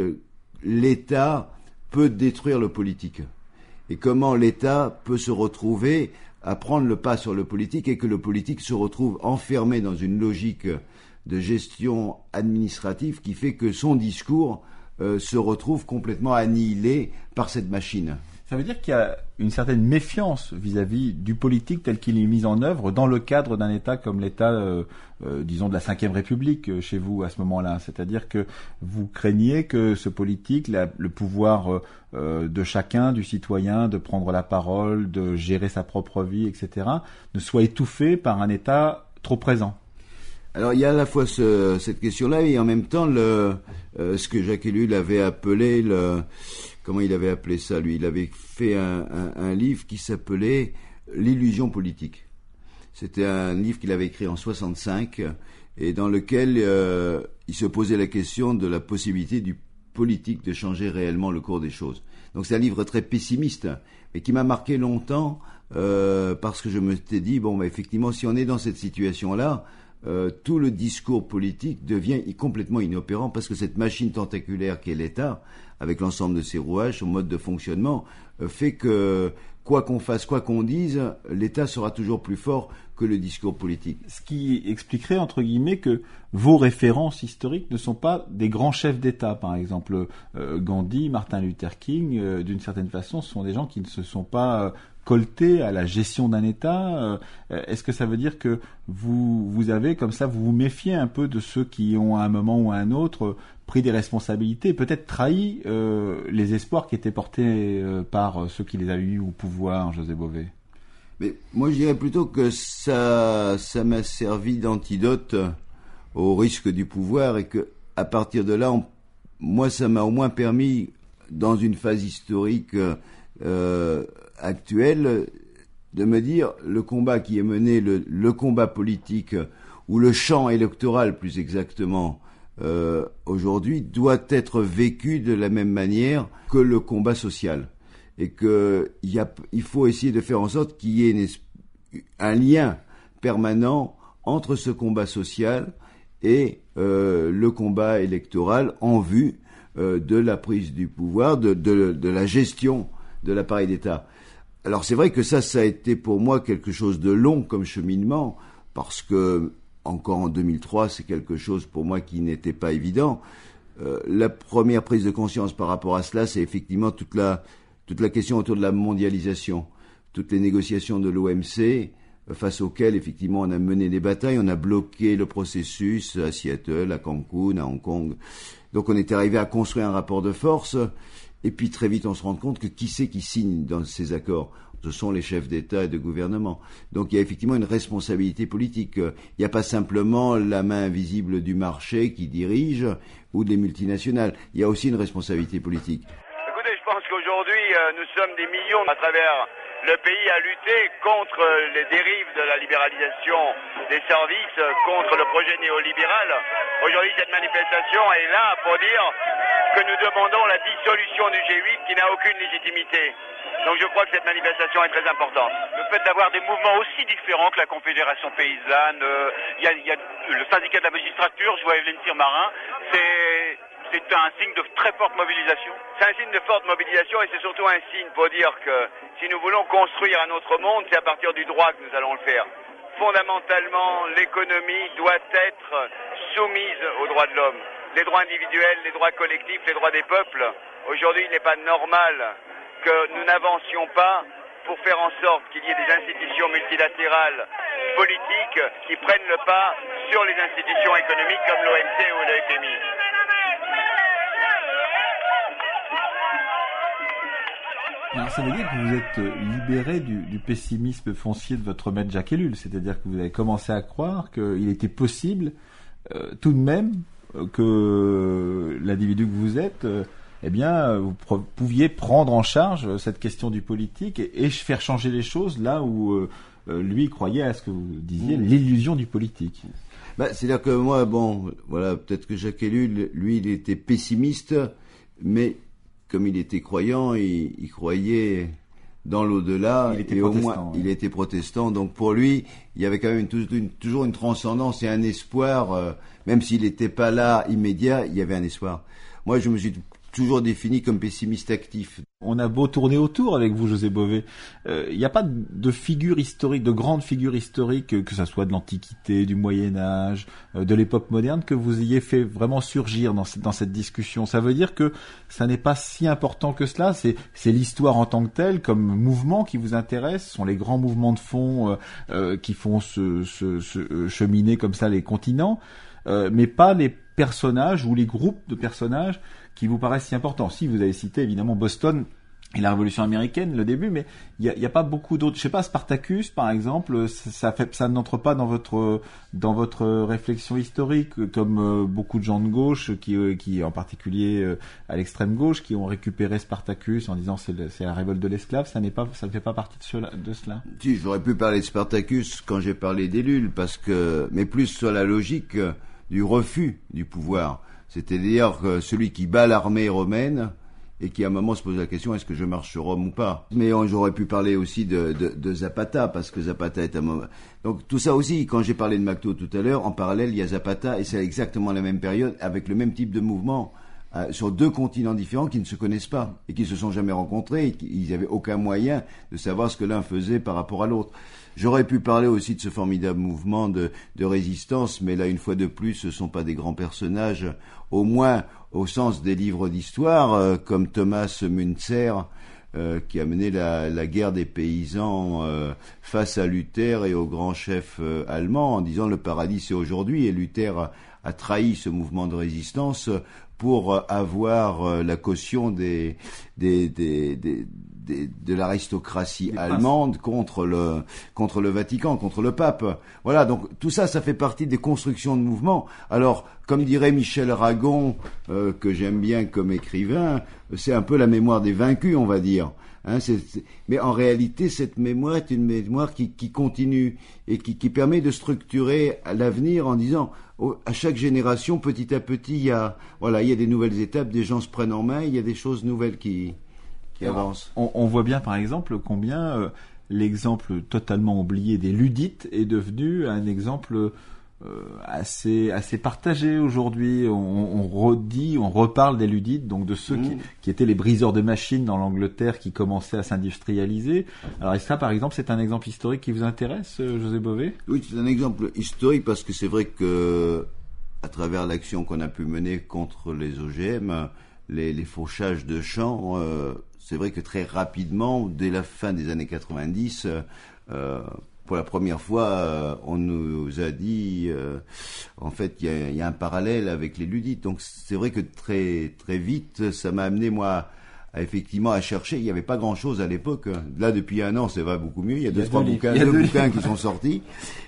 l'État peut détruire le politique et comment l'État peut se retrouver à prendre le pas sur le politique et que le politique se retrouve enfermé dans une logique de gestion administrative qui fait que son discours euh, se retrouve complètement annihilé par cette machine. Ça veut dire qu'il y a une certaine méfiance vis-à-vis du politique tel qu'il est mis en œuvre dans le cadre d'un État comme l'État, euh, euh, disons, de la Cinquième République euh, chez vous à ce moment-là. C'est-à-dire que vous craignez que ce politique, la, le pouvoir euh, de chacun, du citoyen, de prendre la parole, de gérer sa propre vie, et cetera, ne soit étouffé par un État trop présent. Alors il y a à la fois ce, cette question-là et en même temps le, euh, ce que Jacques Ellul avait appelé le... Comment il avait appelé ça, lui? Il avait fait un, un, un livre qui s'appelait L'illusion politique. C'était un livre qu'il avait écrit en soixante-cinq et dans lequel euh, il se posait la question de la possibilité du politique de changer réellement le cours des choses. Donc c'est un livre très pessimiste, mais qui m'a marqué longtemps, euh, parce que je me suis dit, bon, bah, effectivement, si on est dans cette situation-là, euh, tout le discours politique devient complètement inopérant, parce que cette machine tentaculaire qu'est l'État, avec l'ensemble de ses rouages, son mode de fonctionnement, euh, fait que, quoi qu'on fasse, quoi qu'on dise, l'État sera toujours plus fort que le discours politique. Ce qui expliquerait, entre guillemets, que vos références historiques ne sont pas des grands chefs d'État. Par exemple, euh, Gandhi, Martin Luther King, euh, d'une certaine façon, ce sont des gens qui ne se sont pas euh, coltés à la gestion d'un État. Euh, est-ce que ça veut dire que vous, vous avez, comme ça, vous vous méfiez un peu de ceux qui ont, à un moment ou à un autre, euh, pris des responsabilités, peut-être trahi euh, les espoirs qui étaient portés euh, par euh, ceux qui les avaient eu au pouvoir, José Bové? Mais moi, je dirais plutôt que ça, ça m'a servi d'antidote au risque du pouvoir, et que, à partir de là, on, moi, ça m'a au moins permis, dans une phase historique euh, actuelle, de me dire le combat qui est mené, le, le combat politique ou le champ électoral, plus exactement, euh, aujourd'hui, doit être vécu de la même manière que le combat social. Et que il y a, il faut essayer de faire en sorte qu'il y ait une, un lien permanent entre ce combat social et euh, le combat électoral en vue euh, de la prise du pouvoir, de, de, de la gestion de l'appareil d'État. Alors c'est vrai que ça, ça a été pour moi quelque chose de long comme cheminement, parce que encore en deux mille trois, c'est quelque chose pour moi qui n'était pas évident. Euh, la première prise de conscience par rapport à cela, c'est effectivement toute la toute la question autour de la mondialisation, toutes les négociations de l'O M C, face auxquelles, effectivement, on a mené des batailles, on a bloqué le processus à Seattle, à Cancun, à Hong Kong. Donc on est arrivé à construire un rapport de force, et puis très vite on se rend compte que qui c'est qui signe dans ces accords? Ce sont les chefs d'État et de gouvernement. Donc il y a effectivement une responsabilité politique. Il n'y a pas simplement la main invisible du marché qui dirige, ou des multinationales. Il y a aussi une responsabilité politique. Je pense qu'aujourd'hui, euh, nous sommes des millions à travers le pays à lutter contre les dérives de la libéralisation des services, contre le projet néolibéral. Aujourd'hui, cette manifestation est là pour dire que nous demandons la dissolution du G huit qui n'a aucune légitimité. Donc je crois que cette manifestation est très importante. Le fait d'avoir des mouvements aussi différents que la Confédération paysanne, il euh, y, y a le syndicat de la magistrature, je vois Evelyne Tirmarin, c'est... C'est un signe de très forte mobilisation. C'est un signe de forte mobilisation, et c'est surtout un signe pour dire que si nous voulons construire un autre monde, c'est à partir du droit que nous allons le faire. Fondamentalement, l'économie doit être soumise aux droits de l'homme. Les droits individuels, les droits collectifs, les droits des peuples. Aujourd'hui, il n'est pas normal que nous n'avancions pas pour faire en sorte qu'il y ait des institutions multilatérales politiques qui prennent le pas sur les institutions économiques comme l'O M C ou le F M I. Alors ça veut dire que vous êtes libéré du, du pessimisme foncier de votre maître Jacques Ellul, c'est-à-dire que vous avez commencé à croire qu'il était possible euh, tout de même euh, que l'individu que vous êtes, euh, eh bien, vous pro- pouviez prendre en charge cette question du politique et, et faire changer les choses là où euh, lui croyait à ce que vous disiez, mmh. l'illusion du politique. Bah, c'est-à-dire que moi, bon, voilà, peut-être que Jacques Ellul, lui, il était pessimiste, mais comme il était croyant, il, il croyait dans l'au-delà, il était et au moins ouais. il était protestant. Donc pour lui, il y avait quand même une, une, toujours une transcendance et un espoir, euh, même s'il n'était pas là immédiat, il y avait un espoir. Moi, je me suis toujours défini comme pessimiste actif. On a beau tourner autour avec vous, José Bové, il euh, n'y a pas de figure historique, de grande figure historique, que ça soit de l'Antiquité, du Moyen-Âge, euh, de l'époque moderne, que vous ayez fait vraiment surgir dans cette, dans cette discussion. Ça veut dire que ça n'est pas si important que cela, c'est, c'est l'histoire en tant que telle, comme mouvement qui vous intéresse, ce sont les grands mouvements de fond euh, euh, qui font se, se, se cheminer comme ça les continents, euh, mais pas les personnages ou les groupes de personnages qui vous paraissent si importants. Si, vous avez cité évidemment Boston et la Révolution américaine, le début, mais il y a, y a pas beaucoup d'autres. Je sais pas, Spartacus, par exemple, ça, ça fait, ça n'entre pas dans votre dans votre réflexion historique, comme euh, beaucoup de gens de gauche, qui, euh, qui en particulier euh, à l'extrême gauche, qui ont récupéré Spartacus en disant c'est, le, c'est la révolte de l'esclave. Ça n'est pas, ça ne fait pas partie de cela. De cela. Si, j'aurais pu parler de Spartacus quand j'ai parlé d'Ellul, parce que, mais plus sur la logique du refus du pouvoir. C'est-à-dire que celui qui bat l'armée romaine et qui à un moment se pose la question, est-ce que je marche sur Rome ou pas? Mais on, j'aurais pu parler aussi de, de, de Zapata, parce que Zapata est un moment... Donc tout ça aussi, quand j'ai parlé de Macto tout à l'heure, en parallèle, il y a Zapata, et c'est exactement la même période, avec le même type de mouvement, euh, sur deux continents différents qui ne se connaissent pas, et qui se sont jamais rencontrés, et qui, ils n'avaient aucun moyen de savoir ce que l'un faisait par rapport à l'autre. J'aurais pu parler aussi de ce formidable mouvement de, de résistance, mais là, une fois de plus, ce ne sont pas des grands personnages, au moins au sens des livres d'histoire, euh, comme Thomas Müntzer, euh, qui a mené la, la guerre des paysans euh, face à Luther et au grand chef euh, allemand, en disant le paradis c'est aujourd'hui, et Luther a, a trahi ce mouvement de résistance pour avoir la caution des, des, des, des, des de l'aristocratie allemande contre le contre le Vatican, contre le pape. Voilà, donc tout ça, ça fait partie des constructions de mouvements. Alors, comme dirait Michel Aragon, euh, que j'aime bien comme écrivain, c'est un peu la mémoire des vaincus, on va dire. Hein, c'est, c'est... Mais en réalité, cette mémoire est une mémoire qui, qui continue et qui, qui permet de structurer l'avenir en disant, oh, à chaque génération, petit à petit, il y a, voilà, il y a des nouvelles étapes, des gens se prennent en main, il y a des choses nouvelles qui, qui avancent. On, on voit bien, par exemple, combien euh, l'exemple totalement oublié des Ludites est devenu un exemple Euh, assez assez partagé aujourd'hui. On, on redit, on reparle des Ludites, donc de ceux mmh. qui, qui étaient les briseurs de machines dans l'Angleterre qui commençaient à s'industrialiser. Alors est-ce que ça, par exemple, c'est un exemple historique qui vous intéresse, José Bové? Oui, c'est un exemple historique parce que c'est vrai que à travers l'action qu'on a pu mener contre les O G M, les, les fauchages de champs, euh, c'est vrai que très rapidement, dès la fin des années quatre-vingt-dix, euh, pour la première fois, euh, on nous a dit, euh, en fait, il y, y a un parallèle avec les Ludites. Donc c'est vrai que très très vite, ça m'a amené moi à, effectivement à chercher. Il n'y avait pas grand-chose à l'époque. Là, depuis un an, ça va beaucoup mieux. Il y a deux, trois bouquins, deux bouquins qui sont sortis,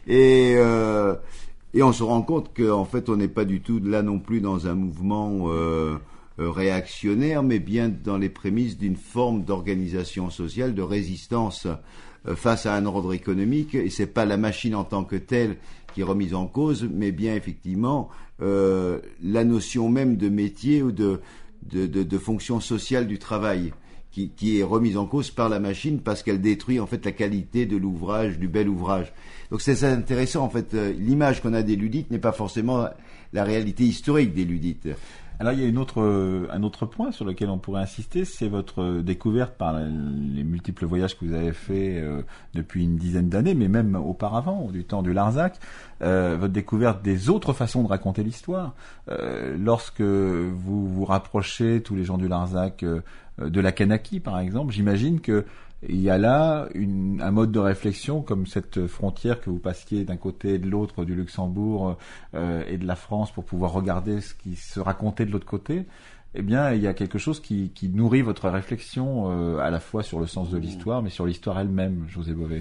et euh, et on se rend compte qu'en fait, on n'est pas du tout là non plus dans un mouvement euh, réactionnaire, mais bien dans les prémices d'une forme d'organisation sociale, de résistance face à un ordre économique, et c'est pas la machine en tant que telle qui est remise en cause, mais bien effectivement euh, la notion même de métier ou de de, de, de fonction sociale du travail qui, qui est remise en cause par la machine parce qu'elle détruit en fait la qualité de l'ouvrage, du bel ouvrage. Donc c'est ça intéressant en fait. Euh, l'image qu'on a des Ludites n'est pas forcément la réalité historique des Ludites. Alors il y a une autre, euh, un autre point sur lequel on pourrait insister, c'est votre découverte par les multiples voyages que vous avez faits euh, depuis une dizaine d'années, mais même auparavant, du temps du Larzac, euh, votre découverte des autres façons de raconter l'histoire. Euh, lorsque vous vous rapprochez, tous les gens du Larzac, euh, de la Kanaki par exemple, j'imagine que il y a là une, un mode de réflexion comme cette frontière que vous passiez d'un côté et de l'autre du Luxembourg euh, et de la France pour pouvoir regarder ce qui se racontait de l'autre côté. Eh bien, il y a quelque chose qui, qui nourrit votre réflexion euh, à la fois sur le sens de l'histoire, mais sur l'histoire elle-même, José Bové.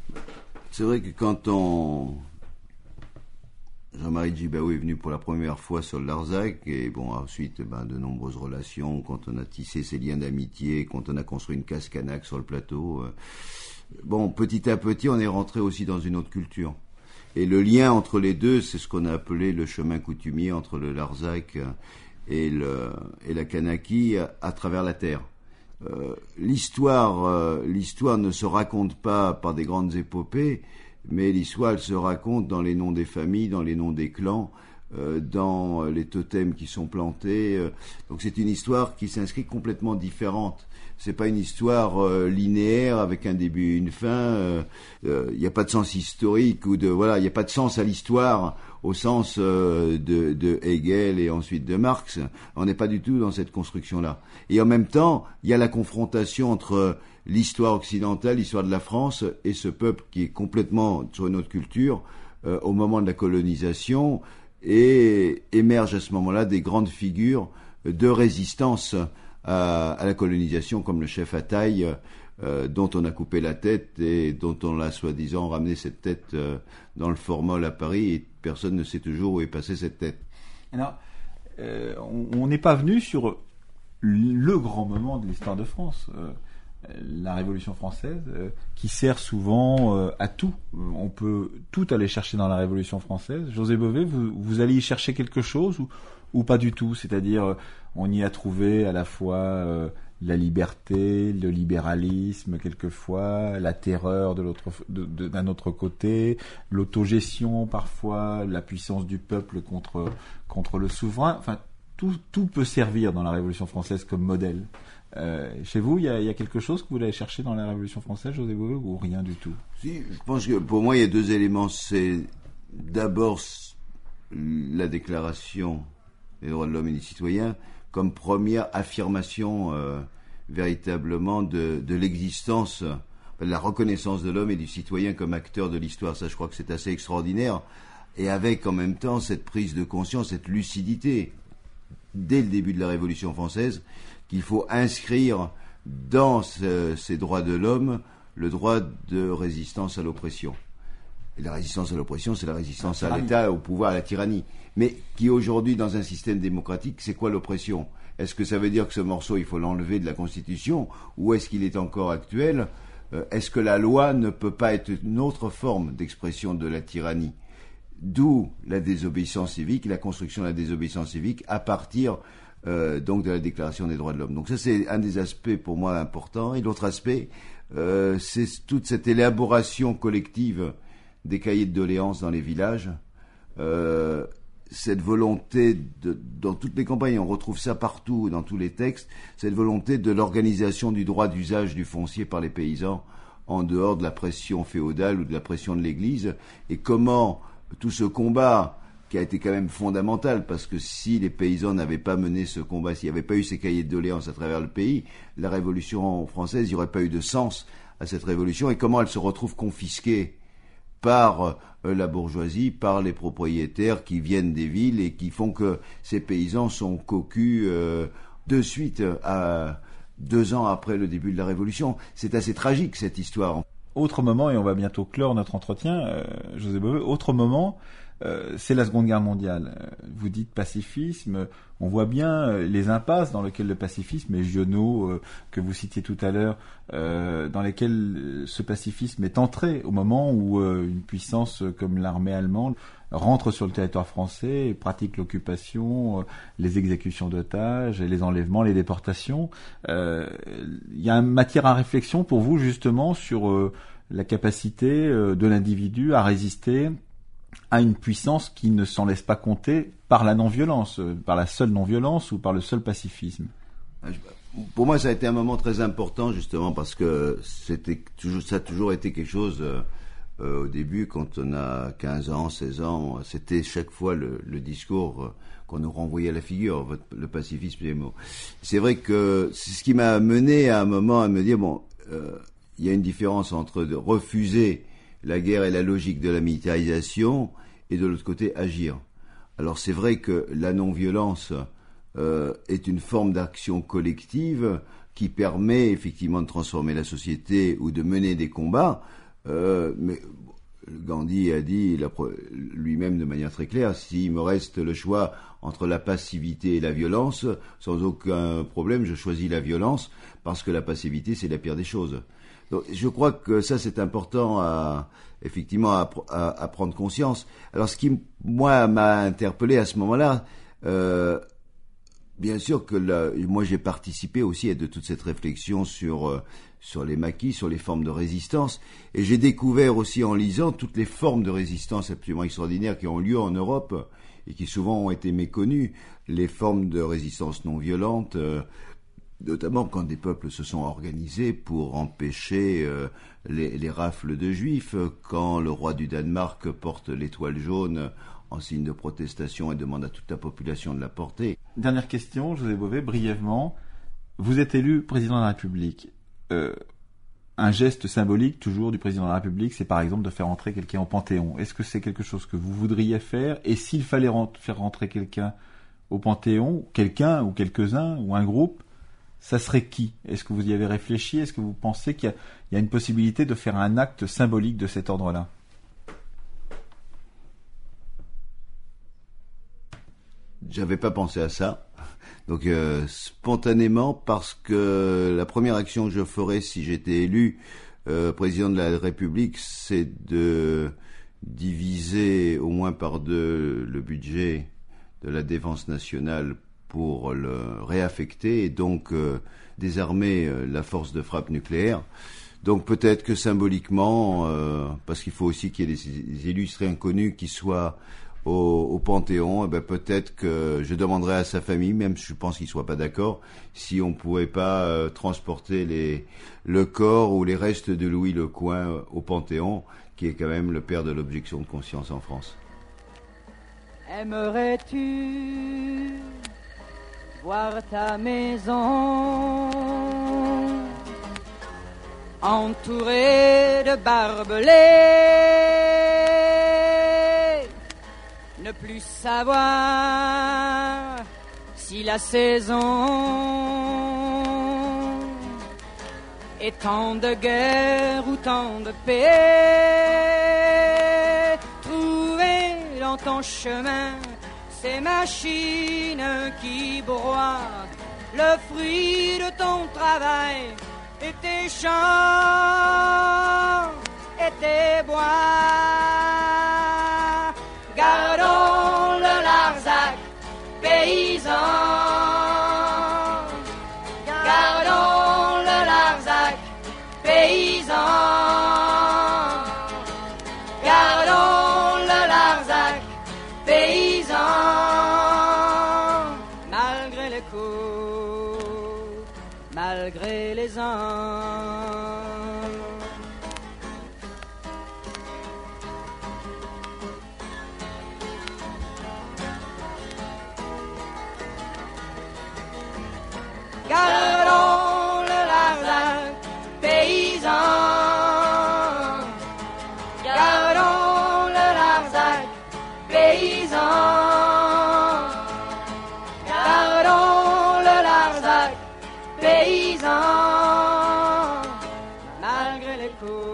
C'est vrai que quand on... Jean-Marie Djibaou est venu pour la première fois sur le Larzac, et bon, ensuite, ben, de nombreuses relations, quand on a tissé ces liens d'amitié, quand on a construit une casse-canac sur le plateau. Euh, bon, petit à petit, on est rentré aussi dans une autre culture. Et le lien entre les deux, c'est ce qu'on a appelé le chemin coutumier entre le Larzac et, le, et la Kanaki à, à travers la terre. Euh, l'histoire, euh, l'histoire ne se raconte pas par des grandes épopées, mais l'histoire, elle se raconte dans les noms des familles, dans les noms des clans, euh, dans les totems qui sont plantés. Euh, donc c'est une histoire qui s'inscrit complètement différente. C'est pas une histoire euh, linéaire avec un début et une fin. Il euh, n'y euh, a pas de sens historique ou de voilà, il n'y a pas de sens à l'histoire au sens euh, de, de Hegel et ensuite de Marx. On n'est pas du tout dans cette construction-là. Et en même temps, il y a la confrontation entre l'histoire occidentale, l'histoire de la France, et ce peuple qui est complètement sur une autre culture euh, au moment de la colonisation, et émergent à ce moment-là des grandes figures de résistance à, à la colonisation, comme le chef Ataï, euh, dont on a coupé la tête et dont on a soi-disant ramené cette tête euh, dans le Formol à Paris, et personne ne sait toujours où est passée cette tête. Alors, euh, on n'est pas venu sur le grand moment de l'histoire de France. Euh, la Révolution française, euh, qui sert souvent euh, à tout. On peut tout aller chercher dans la Révolution française. José Bové, vous, vous allez y chercher quelque chose ou, ou pas du tout? C'est-à-dire, euh, on y a trouvé à la fois euh, la liberté, le libéralisme quelquefois, la terreur de l'autre, de, de, d'un autre côté, l'autogestion parfois, la puissance du peuple contre, contre le souverain. Enfin, tout, tout peut servir dans la Révolution française comme modèle. Euh, chez vous, il y, y a quelque chose que vous allez chercher dans la Révolution française, José Bové, ou rien du tout? Si, je pense que pour moi, il y a deux éléments. C'est d'abord la Déclaration des droits de l'homme et du citoyen comme première affirmation euh, véritablement de, de l'existence, de la reconnaissance de l'homme et du citoyen comme acteur de l'histoire. Ça, je crois que c'est assez extraordinaire. Et avec en même temps cette prise de conscience, cette lucidité, dès le début de la Révolution française, qu'il faut inscrire dans ce, ces droits de l'homme le droit de résistance à l'oppression. Et la résistance à l'oppression, c'est la résistance à l'État, au pouvoir, à la tyrannie. Mais qui aujourd'hui, dans un système démocratique, c'est quoi l'oppression? Est-ce que ça veut dire que ce morceau, il faut l'enlever de la Constitution? Ou est-ce qu'il est encore actuel? euh, Est-ce que la loi ne peut pas être une autre forme d'expression de la tyrannie? D'où la désobéissance civique, la construction de la désobéissance civique à partir euh, donc de la Déclaration des droits de l'homme. Donc ça, c'est un des aspects pour moi importants. Et l'autre aspect, euh, c'est toute cette élaboration collective des cahiers de doléances dans les villages, euh, cette volonté, de, dans toutes les campagnes, on retrouve ça partout, dans tous les textes, cette volonté de l'organisation du droit d'usage du foncier par les paysans en dehors de la pression féodale ou de la pression de l'Église, et comment tout ce combat qui a été quand même fondamental, parce que si les paysans n'avaient pas mené ce combat, s'il n'y avait pas eu ces cahiers de doléances à travers le pays, la Révolution française, il n'y aurait pas eu de sens à cette révolution, et comment elle se retrouve confisquée par euh, la bourgeoisie, par les propriétaires qui viennent des villes et qui font que ces paysans sont cocus euh, de suite à deux ans après le début de la Révolution. C'est assez tragique cette histoire. Autre moment, et on va bientôt clore notre entretien, euh, José Bové, autre moment, euh, c'est la Seconde Guerre mondiale. Vous dites pacifisme, on voit bien les impasses dans lesquelles le pacifisme, et Giono, euh, que vous citiez tout à l'heure, euh, dans lesquelles ce pacifisme est entré au moment où euh, une puissance comme l'armée allemande rentre sur le territoire français et pratique l'occupation, euh, les exécutions d'otages, les enlèvements, les déportations. Euh, il y a une matière à réflexion pour vous justement sur euh, la capacité euh, de l'individu à résister à une puissance qui ne s'en laisse pas compter par la non-violence, par la seule non-violence ou par le seul pacifisme. Pour moi, ça a été un moment très important, justement, parce que c'était toujours, ça a toujours été quelque chose, euh, euh, au début, quand on a quinze ans, seize ans, c'était chaque fois le, le discours euh, qu'on nous renvoyait à la figure, votre, le pacifisme des mots. C'est vrai que c'est ce qui m'a mené à un moment à me dire, bon, euh, il y a une différence entre de refuser la guerre et la logique de la militarisation, et de l'autre côté, agir. Alors c'est vrai que la non-violence euh, est une forme d'action collective qui permet effectivement de transformer la société ou de mener des combats, euh, mais Gandhi a dit lui-même de manière très claire, s'il me reste le choix entre la passivité et la violence, sans aucun problème, je choisis la violence, parce que la passivité, c'est la pire des choses. Donc, je crois que ça, c'est important à, effectivement, à, à, à prendre conscience. Alors, ce qui, moi, m'a interpellé à ce moment-là, euh, bien sûr que là, moi, j'ai participé aussi à de toute cette réflexion sur, euh, sur les maquis, sur les formes de résistance. Et j'ai découvert aussi en lisant toutes les formes de résistance absolument extraordinaires qui ont lieu en Europe et qui souvent ont été méconnues. Les formes de résistance non violente, euh, notamment quand des peuples se sont organisés pour empêcher euh, les, les rafles de juifs, quand le roi du Danemark porte l'étoile jaune en signe de protestation et demande à toute la population de la porter. Dernière question, José Bové, brièvement. Vous êtes élu président de la République. Euh, un geste symbolique, toujours, du président de la République, c'est par exemple de faire entrer quelqu'un au Panthéon. Est-ce que c'est quelque chose que vous voudriez faire? Et s'il fallait rent- faire rentrer quelqu'un au Panthéon, quelqu'un ou quelques-uns ou un groupe, ça serait qui? Est-ce que vous y avez réfléchi? Est-ce que vous pensez qu'il y a, il y a une possibilité de faire un acte symbolique de cet ordre-là? J'avais pas pensé à ça. Donc euh, spontanément, parce que la première action que je ferais si j'étais élu euh, président de la République, c'est de diviser au moins par deux le budget de la défense nationale pour le réaffecter et donc euh, désarmer euh, la force de frappe nucléaire. Donc peut-être que symboliquement, euh, parce qu'il faut aussi qu'il y ait des, des illustrés inconnus qui soient au, au Panthéon, eh ben peut-être que je demanderai à sa famille, même si je pense qu'il ne soit pas d'accord, si on ne pouvait pas euh, transporter les, le corps ou les restes de Louis Lecoing au Panthéon, qui est quand même le père de l'objection de conscience en France. Aimerais-tu voir ta maison entourée de barbelés, ne plus savoir si la saison est temps de guerre ou temps de paix, trouver dans ton chemin ces machines qui broient le fruit de ton travail et tes champs et tes bois. Gardons le Larzac paysan, gardons le Larzac paysan, gardons le Larzac paysan, malgré les coups, malgré les ans. Gardons le Larzac paysan, gardons le Larzac paysan, gardons le Larzac paysan, malgré les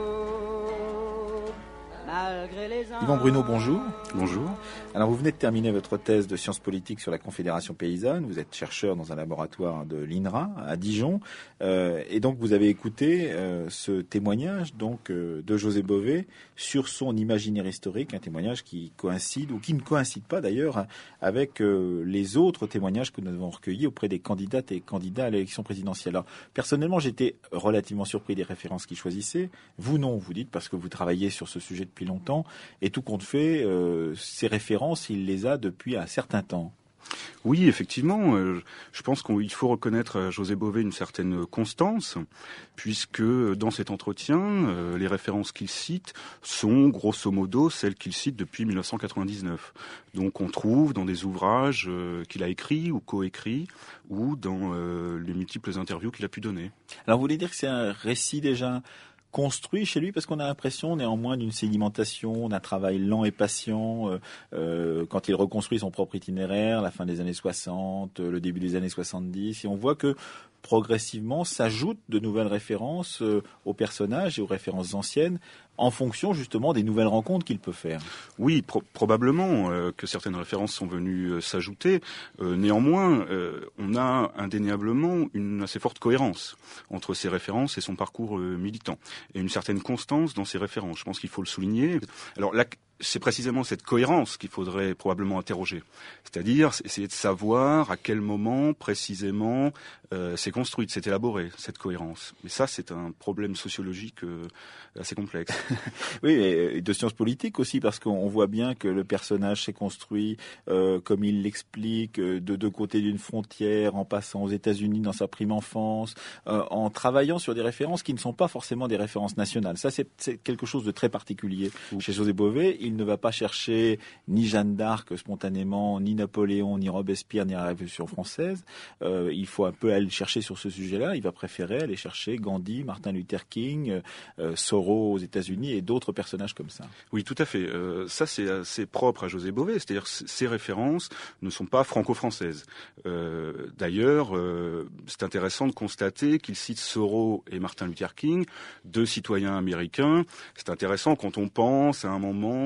coups, malgré les ans. Yvan Bruno, bonjour. Bonjour. Alors vous venez de terminer votre thèse de sciences politiques sur la Confédération paysanne. Vous êtes chercheur dans un laboratoire de l'I N R A à Dijon, euh, et donc vous avez écouté euh, ce témoignage donc euh, de José Bové sur son imaginaire historique, un témoignage qui coïncide ou qui ne coïncide pas d'ailleurs avec euh, les autres témoignages que nous avons recueillis auprès des candidates et candidats à l'élection présidentielle. Alors personnellement, j'étais relativement surpris des références qu'il choisissait. Vous non, vous dites parce que vous travaillez sur ce sujet depuis longtemps et tout compte fait, euh, ces références il les a depuis un certain temps. Oui, effectivement, euh, je pense qu'il faut reconnaître à José Bové une certaine constance, puisque dans cet entretien, euh, les références qu'il cite sont grosso modo celles qu'il cite depuis mille neuf cent quatre-vingt-dix-neuf. Donc on trouve dans des ouvrages euh, qu'il a écrits ou coécrits, ou dans euh, les multiples interviews qu'il a pu donner. Alors vous voulez dire que c'est un récit déjà construit chez lui, parce qu'on a l'impression néanmoins d'une sédimentation, d'un travail lent et patient, euh, euh, quand il reconstruit son propre itinéraire, la fin des années soixante, le début des années soixante-dix, et on voit que progressivement s'ajoutent de nouvelles références euh, aux personnages et aux références anciennes, en fonction justement des nouvelles rencontres qu'il peut faire. Oui, pro- probablement euh, que certaines références sont venues euh, s'ajouter. Euh, néanmoins, euh, on a indéniablement une assez forte cohérence entre ces références et son parcours euh, militant, et une certaine constance dans ces références. Je pense qu'il faut le souligner. Alors là, c'est précisément cette cohérence qu'il faudrait probablement interroger. C'est-à-dire essayer de savoir à quel moment précisément euh, s'est construite, s'est élaborée cette cohérence. Mais ça, c'est un problème sociologique euh, assez complexe. Oui, et de sciences politiques aussi, parce qu'on voit bien que le personnage s'est construit, euh, comme il l'explique, de deux côtés d'une frontière, en passant aux États-Unis dans sa prime enfance, euh, en travaillant sur des références qui ne sont pas forcément des références nationales. Ça, c'est, c'est quelque chose de très particulier chez José Bové. Il ne va pas chercher ni Jeanne d'Arc spontanément, ni Napoléon, ni Robespierre, ni la Révolution française. Euh, il faut un peu aller chercher sur ce sujet-là. Il va préférer aller chercher Gandhi, Martin Luther King, euh, Thoreau aux États-Unis et d'autres personnages comme ça. Oui, tout à fait. Euh, ça, c'est assez propre à José Bové. C'est-à-dire c- ces références ne sont pas franco-françaises. Euh, d'ailleurs, euh, c'est intéressant de constater qu'il cite Thoreau et Martin Luther King, deux citoyens américains. C'est intéressant quand on pense à un moment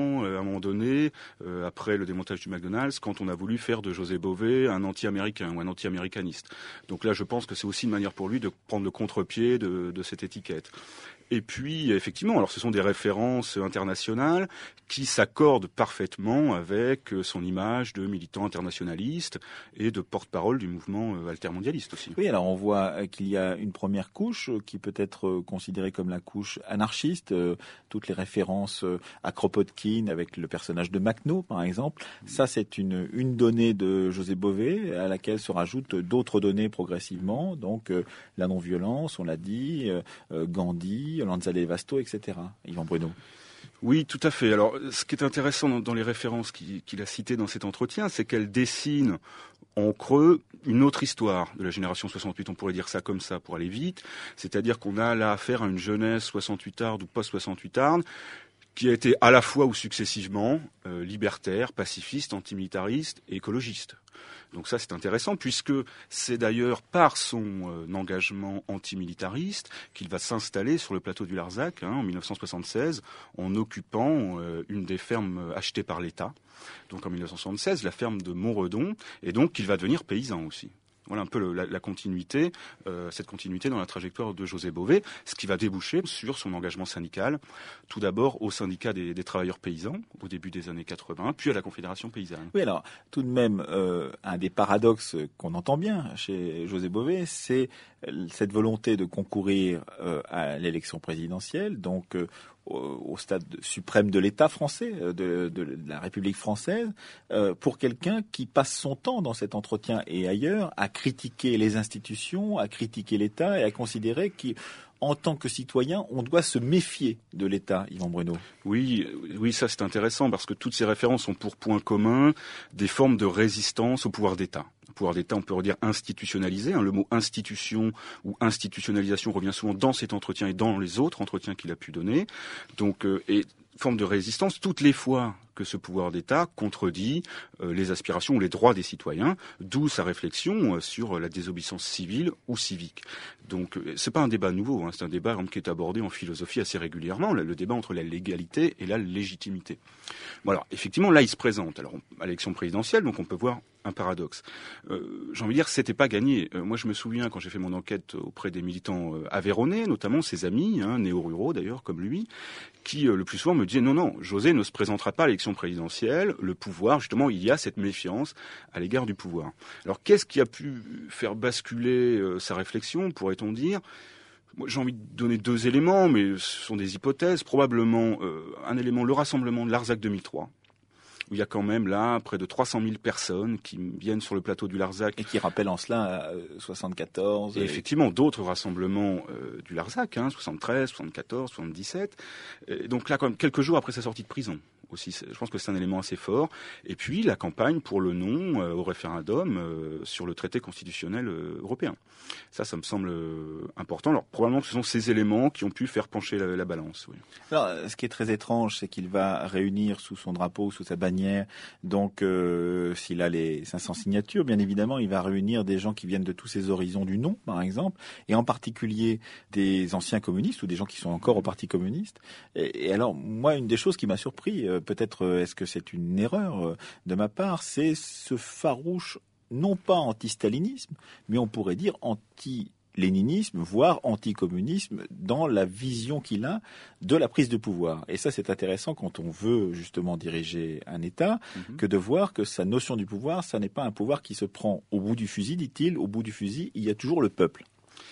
effectivement, euh, à un moment donné, euh, après le démontage du McDonald's, quand on a voulu faire de José Bové un anti-américain ou un anti-américaniste. Donc là, je pense que c'est aussi une manière pour lui de prendre le contre-pied de, de cette étiquette. Et puis, effectivement, alors ce sont des références internationales qui s'accordent parfaitement avec son image de militant internationaliste et de porte-parole du mouvement altermondialiste aussi. Oui, alors on voit qu'il y a une première couche qui peut être considérée comme la couche anarchiste. Toutes les références à Kropotkin avec le personnage de Makhno, par exemple. Ça, c'est une, une donnée de José Bové à laquelle se rajoutent d'autres données progressivement. Donc, la non-violence, on l'a dit, Gandhi, Lanza Levasto, et cetera. Yvan Bruno. Oui, tout à fait. Alors, ce qui est intéressant dans, dans les références qu'il, qu'il a citées dans cet entretien, c'est qu'elles dessinent en creux une autre histoire de la génération soixante-huit. On pourrait dire ça comme ça pour aller vite. C'est-à-dire qu'on a là affaire à une jeunesse soixante-huitarde ou post-soixante-huitarde qui a été à la fois ou successivement euh, libertaire, pacifiste, antimilitariste et écologiste. Donc ça, c'est intéressant, puisque c'est d'ailleurs par son euh, engagement antimilitariste qu'il va s'installer sur le plateau du Larzac hein, en dix-neuf cent soixante-seize, en occupant euh, une des fermes achetées par l'État. Donc en dix-neuf cent soixante-seize, la ferme de Montredon, et donc qu'il va devenir paysan aussi. Voilà un peu le, la, la continuité, euh, cette continuité dans la trajectoire de José Bové, ce qui va déboucher sur son engagement syndical, tout d'abord au syndicat des, des travailleurs paysans au début des années quatre-vingts, puis à la Confédération paysanne. Oui, alors tout de même, euh, un des paradoxes qu'on entend bien chez José Bové, c'est cette volonté de concourir euh, à l'élection présidentielle, donc euh, au stade suprême de l'État français, de, de, de la République française, euh, pour quelqu'un qui passe son temps dans cet entretien et ailleurs à critiquer les institutions, à critiquer l'État et à considérer qu'en tant que citoyen, on doit se méfier de l'État, Yvan Bruno. Oui, oui, ça c'est intéressant parce que toutes ces références ont pour point commun des formes de résistance au pouvoir d'État. Le pouvoir d'État, on peut redire institutionnalisé. Hein, le mot institution ou institutionnalisation revient souvent dans cet entretien et dans les autres entretiens qu'il a pu donner. Donc, euh, et forme de résistance toutes les fois que ce pouvoir d'État contredit euh, les aspirations ou les droits des citoyens, d'où sa réflexion euh, sur la désobéissance civile ou civique. Donc euh, c'est pas un débat nouveau, hein, c'est un débat qui est abordé en philosophie assez régulièrement, le, le débat entre la légalité et la légitimité. Bon alors effectivement là il se présente alors à l'élection présidentielle, donc on peut voir un paradoxe. Euh, j'ai envie de dire, c'était pas gagné. Euh, moi, je me souviens quand j'ai fait mon enquête auprès des militants euh, aveyronnais, notamment ses amis, hein, néo-ruraux d'ailleurs, comme lui, qui euh, le plus souvent me disaient non, non, José ne se présentera pas à l'élection présidentielle. Le pouvoir, justement, il y a cette méfiance à l'égard du pouvoir. Alors, qu'est-ce qui a pu faire basculer euh, sa réflexion, pourrait-on dire ? Moi, j'ai envie de donner deux éléments, mais ce sont des hypothèses. Probablement euh, un élément, le rassemblement de Larzac deux mille trois. Où il y a quand même là près de trois cent mille personnes qui viennent sur le plateau du Larzac. Et qui rappellent en cela euh, soixante-quatorze. Et, et effectivement, d'autres rassemblements euh, du Larzac, hein, soixante-treize, soixante-quatorze, soixante-dix-sept. Et donc là, quand même, quelques jours après sa sortie de prison. Aussi, je pense que c'est un élément assez fort. Et puis la campagne pour le non euh, au référendum euh, sur le traité constitutionnel euh, européen. Ça, ça me semble euh, important. Alors probablement que ce sont ces éléments qui ont pu faire pencher la, la balance. Oui. Alors, ce qui est très étrange, c'est qu'il va réunir sous son drapeau, sous sa bannière, donc euh, s'il a les cinq cents signatures, bien évidemment, il va réunir des gens qui viennent de tous ces horizons du non, par exemple, et en particulier des anciens communistes ou des gens qui sont encore au Parti communiste. Et, et alors, moi, une des choses qui m'a surpris, euh, peut-être euh, est-ce que c'est une erreur euh, de ma part, c'est ce farouche, non pas anti-stalinisme, mais on pourrait dire anti-léninisme, voire anti-communisme, dans la vision qu'il a de la prise de pouvoir. Et ça, c'est intéressant quand on veut justement diriger un État, mm-hmm. que de voir que sa notion du pouvoir, ça n'est pas un pouvoir qui se prend au bout du fusil, dit-il. Au bout du fusil, il y a toujours le peuple.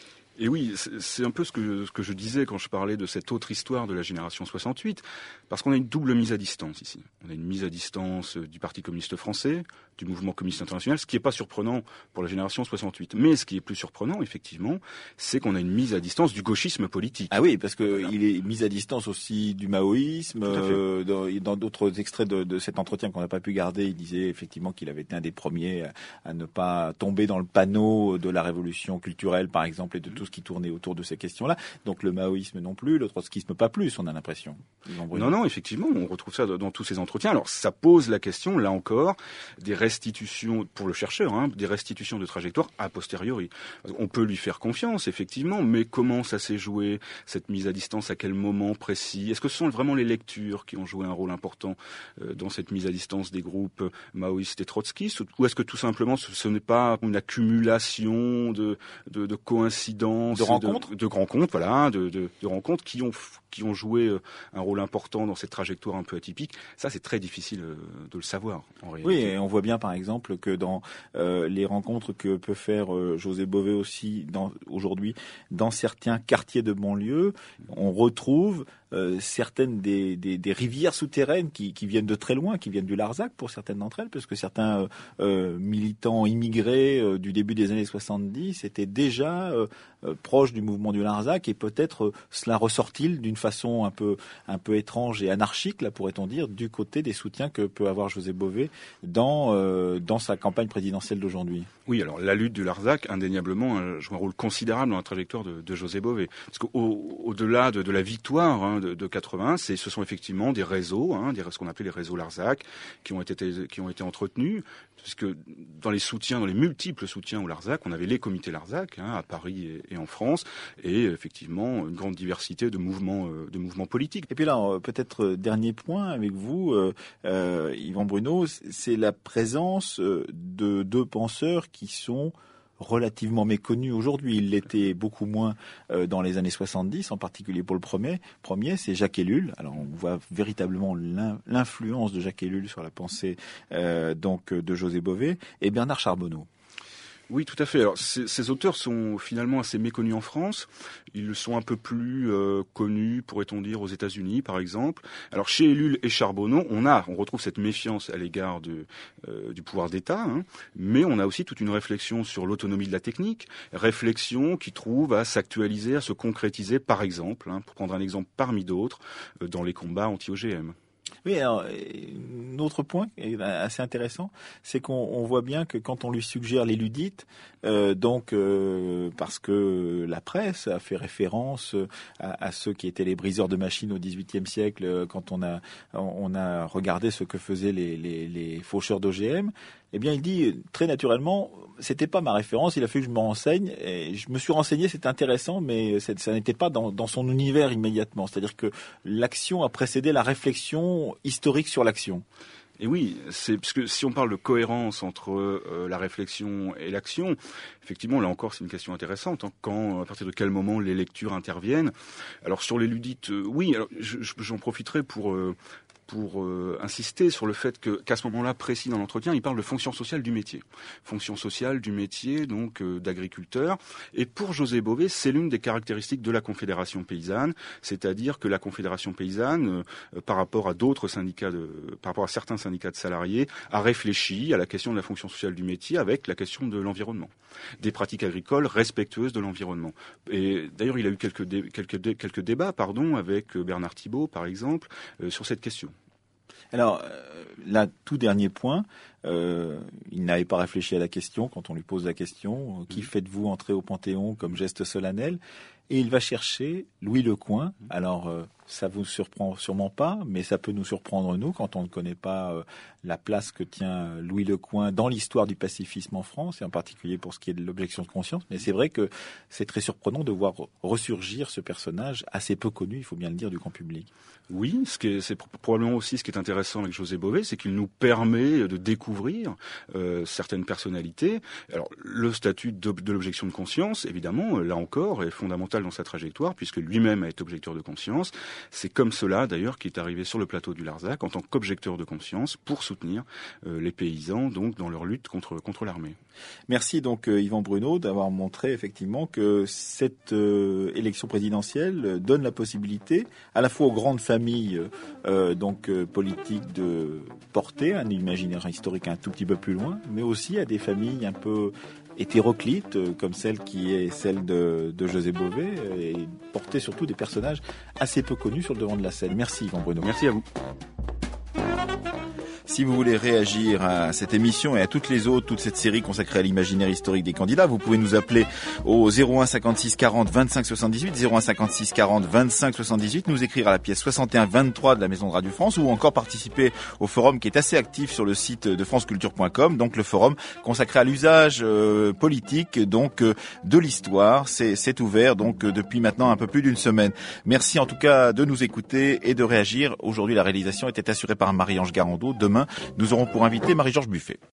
Et oui, c'est un peu ce que, ce que je disais quand je parlais de cette autre histoire de la génération soixante-huit, parce qu'on a une double mise à distance ici. On a une mise à distance du Parti communiste français, du mouvement communiste international, ce qui n'est pas surprenant pour la génération soixante-huit. Mais ce qui est plus surprenant, effectivement, c'est qu'on a une mise à distance du gauchisme politique. Ah oui, parce qu'il voilà. est mis à distance aussi du maoïsme. Euh, dans d'autres extraits de, de cet entretien qu'on n'a pas pu garder, il disait effectivement qu'il avait été un des premiers à, à ne pas tomber dans le panneau de la révolution culturelle, par exemple, et de tout ce qui tournait autour de ces questions-là. Donc le maoïsme non plus, le trotskisme pas plus, on a l'impression. Non, non, effectivement, on retrouve ça dans tous ces entretiens. Alors ça pose la question, là encore, des restitutions, pour le chercheur, hein, des restitutions de trajectoire a posteriori. On peut lui faire confiance, effectivement, mais comment ça s'est joué, cette mise à distance, à quel moment précis? Est-ce que ce sont vraiment les lectures qui ont joué un rôle important euh, dans cette mise à distance des groupes maoïstes et trotskistes, ou est-ce que tout simplement ce, ce n'est pas une accumulation de, de, de coïncidences, de rencontres, de, de rencontres, voilà, de, de, de rencontres qui ont qui ont joué un rôle important dans cette trajectoire un peu atypique? Ça, c'est très difficile de le savoir, en réalité. Oui, et on voit bien, par exemple, que dans euh, les rencontres que peut faire euh, José Bové aussi dans, aujourd'hui, dans certains quartiers de banlieue, on retrouve euh, certaines des, des, des rivières souterraines qui, qui viennent de très loin, qui viennent du Larzac pour certaines d'entre elles, parce que certains euh, euh, militants immigrés euh, du début des années soixante-dix étaient déjà euh, euh, proches du mouvement du Larzac, et peut-être euh, cela ressort-il d'une façon un peu, un peu étrange et anarchique, là pourrait-on dire, du côté des soutiens que peut avoir José Bové dans, euh, dans sa campagne présidentielle d'aujourd'hui. Oui, alors la lutte du Larzac, indéniablement, euh, joue un rôle considérable dans la trajectoire de, de José Bové. Parce qu'au-delà de, de la victoire hein, de, de quatre-vingts, c'est, ce sont effectivement des réseaux, hein, des, ce qu'on appelait les réseaux Larzac, qui ont été, qui ont été entretenus. Puisque dans les soutiens, dans les multiples soutiens au Larzac, on avait les comités Larzac hein, à Paris et, et en France, et effectivement une grande diversité de mouvements, euh, de mouvements politiques. Et puis là, peut-être dernier point avec vous, euh, euh, Yvan Bruno, c'est la présence de deux penseurs qui sont relativement méconnu aujourd'hui. Il l'était beaucoup moins euh, dans les années soixante-dix, en particulier pour le premier. Premier, c'est Jacques Ellul. Alors on voit véritablement l'influence de Jacques Ellul sur la pensée euh, donc de José Bové, et Bernard Charbonneau. Oui, tout à fait. Alors, ces, ces auteurs sont finalement assez méconnus en France. Ils sont un peu plus euh, connus, pourrait-on dire, aux États-Unis, par exemple. Alors, chez Ellul et Charbonneau, on a, on retrouve cette méfiance à l'égard de, euh, du pouvoir d'État, hein, mais on a aussi toute une réflexion sur l'autonomie de la technique, réflexion qui trouve à s'actualiser, à se concrétiser, par exemple, hein, pour prendre un exemple parmi d'autres, euh, dans les combats anti-O G M. Oui, alors, un autre point assez intéressant, c'est qu'on on voit bien que quand on lui suggère les ludites, euh, donc euh, parce que la presse a fait référence à, à ceux qui étaient les briseurs de machines au dix-huitième siècle, quand on a, on a regardé ce que faisaient les, les, les faucheurs d'O G M, eh bien, il dit très naturellement, c'était pas ma référence, il a fallu que je me renseigne, et je me suis renseigné, c'est intéressant, mais ça n'était pas dans, dans son univers immédiatement. C'est-à-dire que l'action a précédé la réflexion historique sur l'action. Et oui, c'est parce que si on parle de cohérence entre euh, la réflexion et l'action, effectivement, là encore, c'est une question intéressante. Hein, quand, à partir de quel moment les lectures interviennent? Alors sur les ludites, euh, oui. Alors je, j'en profiterai pour euh, pour euh, insister sur le fait que qu'à ce moment-là précis dans l'entretien, il parle de fonction sociale du métier, fonction sociale du métier donc euh, d'agriculteur. Et pour José Bové, c'est l'une des caractéristiques de la Confédération paysanne, c'est-à-dire que la Confédération paysanne, euh, par rapport à d'autres syndicats, de, par rapport à certains syndicats de salariés, a réfléchi à la question de la fonction sociale du métier avec la question de l'environnement, des pratiques agricoles respectueuses de l'environnement. Et d'ailleurs, il a eu quelques dé, quelques dé, quelques débats, pardon, avec Bernard Thibault, par exemple, euh, sur cette question. Alors, euh, là, tout dernier point, euh, il n'avait pas réfléchi à la question quand on lui pose la question, euh, qui faites-vous entrer au Panthéon comme geste solennel? Et il va chercher Louis Lecoing. Alors, euh, ça vous surprend sûrement pas, mais ça peut nous surprendre nous quand on ne connaît pas euh, la place que tient Louis Lecoing dans l'histoire du pacifisme en France, et en particulier pour ce qui est de l'objection de conscience. Mais c'est vrai que c'est très surprenant de voir ressurgir ce personnage assez peu connu, il faut bien le dire, du grand public. Oui, ce qui est, c'est probablement aussi ce qui est intéressant avec José Bové, c'est qu'il nous permet de découvrir euh, certaines personnalités. Alors, le statut de, de l'objection de conscience, évidemment, là encore, est fondamental dans sa trajectoire, puisque lui-même a été objecteur de conscience. C'est comme cela, d'ailleurs, qu'il est arrivé sur le plateau du Larzac en tant qu'objecteur de conscience pour soutenir euh, les paysans donc dans leur lutte contre, contre l'armée. Merci donc euh, Yvan Bruno d'avoir montré effectivement que cette euh, élection présidentielle donne la possibilité à la fois aux grandes familles euh, donc euh, politiques de porter un imaginaire historique un tout petit peu plus loin, mais aussi à des familles un peu hétéroclite, euh, comme celle qui est celle de, de José Bové, euh, et porter surtout des personnages assez peu connus sur le devant de la scène. Merci Yvan Bruno. Merci à vous. Si vous voulez réagir à cette émission et à toutes les autres, toute cette série consacrée à l'imaginaire historique des candidats, vous pouvez nous appeler au zéro un cinquante-six quarante vingt-cinq soixante-dix-huit, zéro un cinquante-six quarante vingt-cinq soixante-dix-huit, nous écrire à la pièce soixante et un vingt-trois de la Maison de Radio France ou encore participer au forum qui est assez actif sur le site de franceculture point com, donc le forum consacré à l'usage euh, politique donc euh, de l'histoire. C'est, c'est ouvert donc euh, depuis maintenant un peu plus d'une semaine. Merci en tout cas de nous écouter et de réagir. Aujourd'hui, la réalisation était assurée par Marie-Ange Garandot. Demain, nous aurons pour invité Marie-Georges Buffet.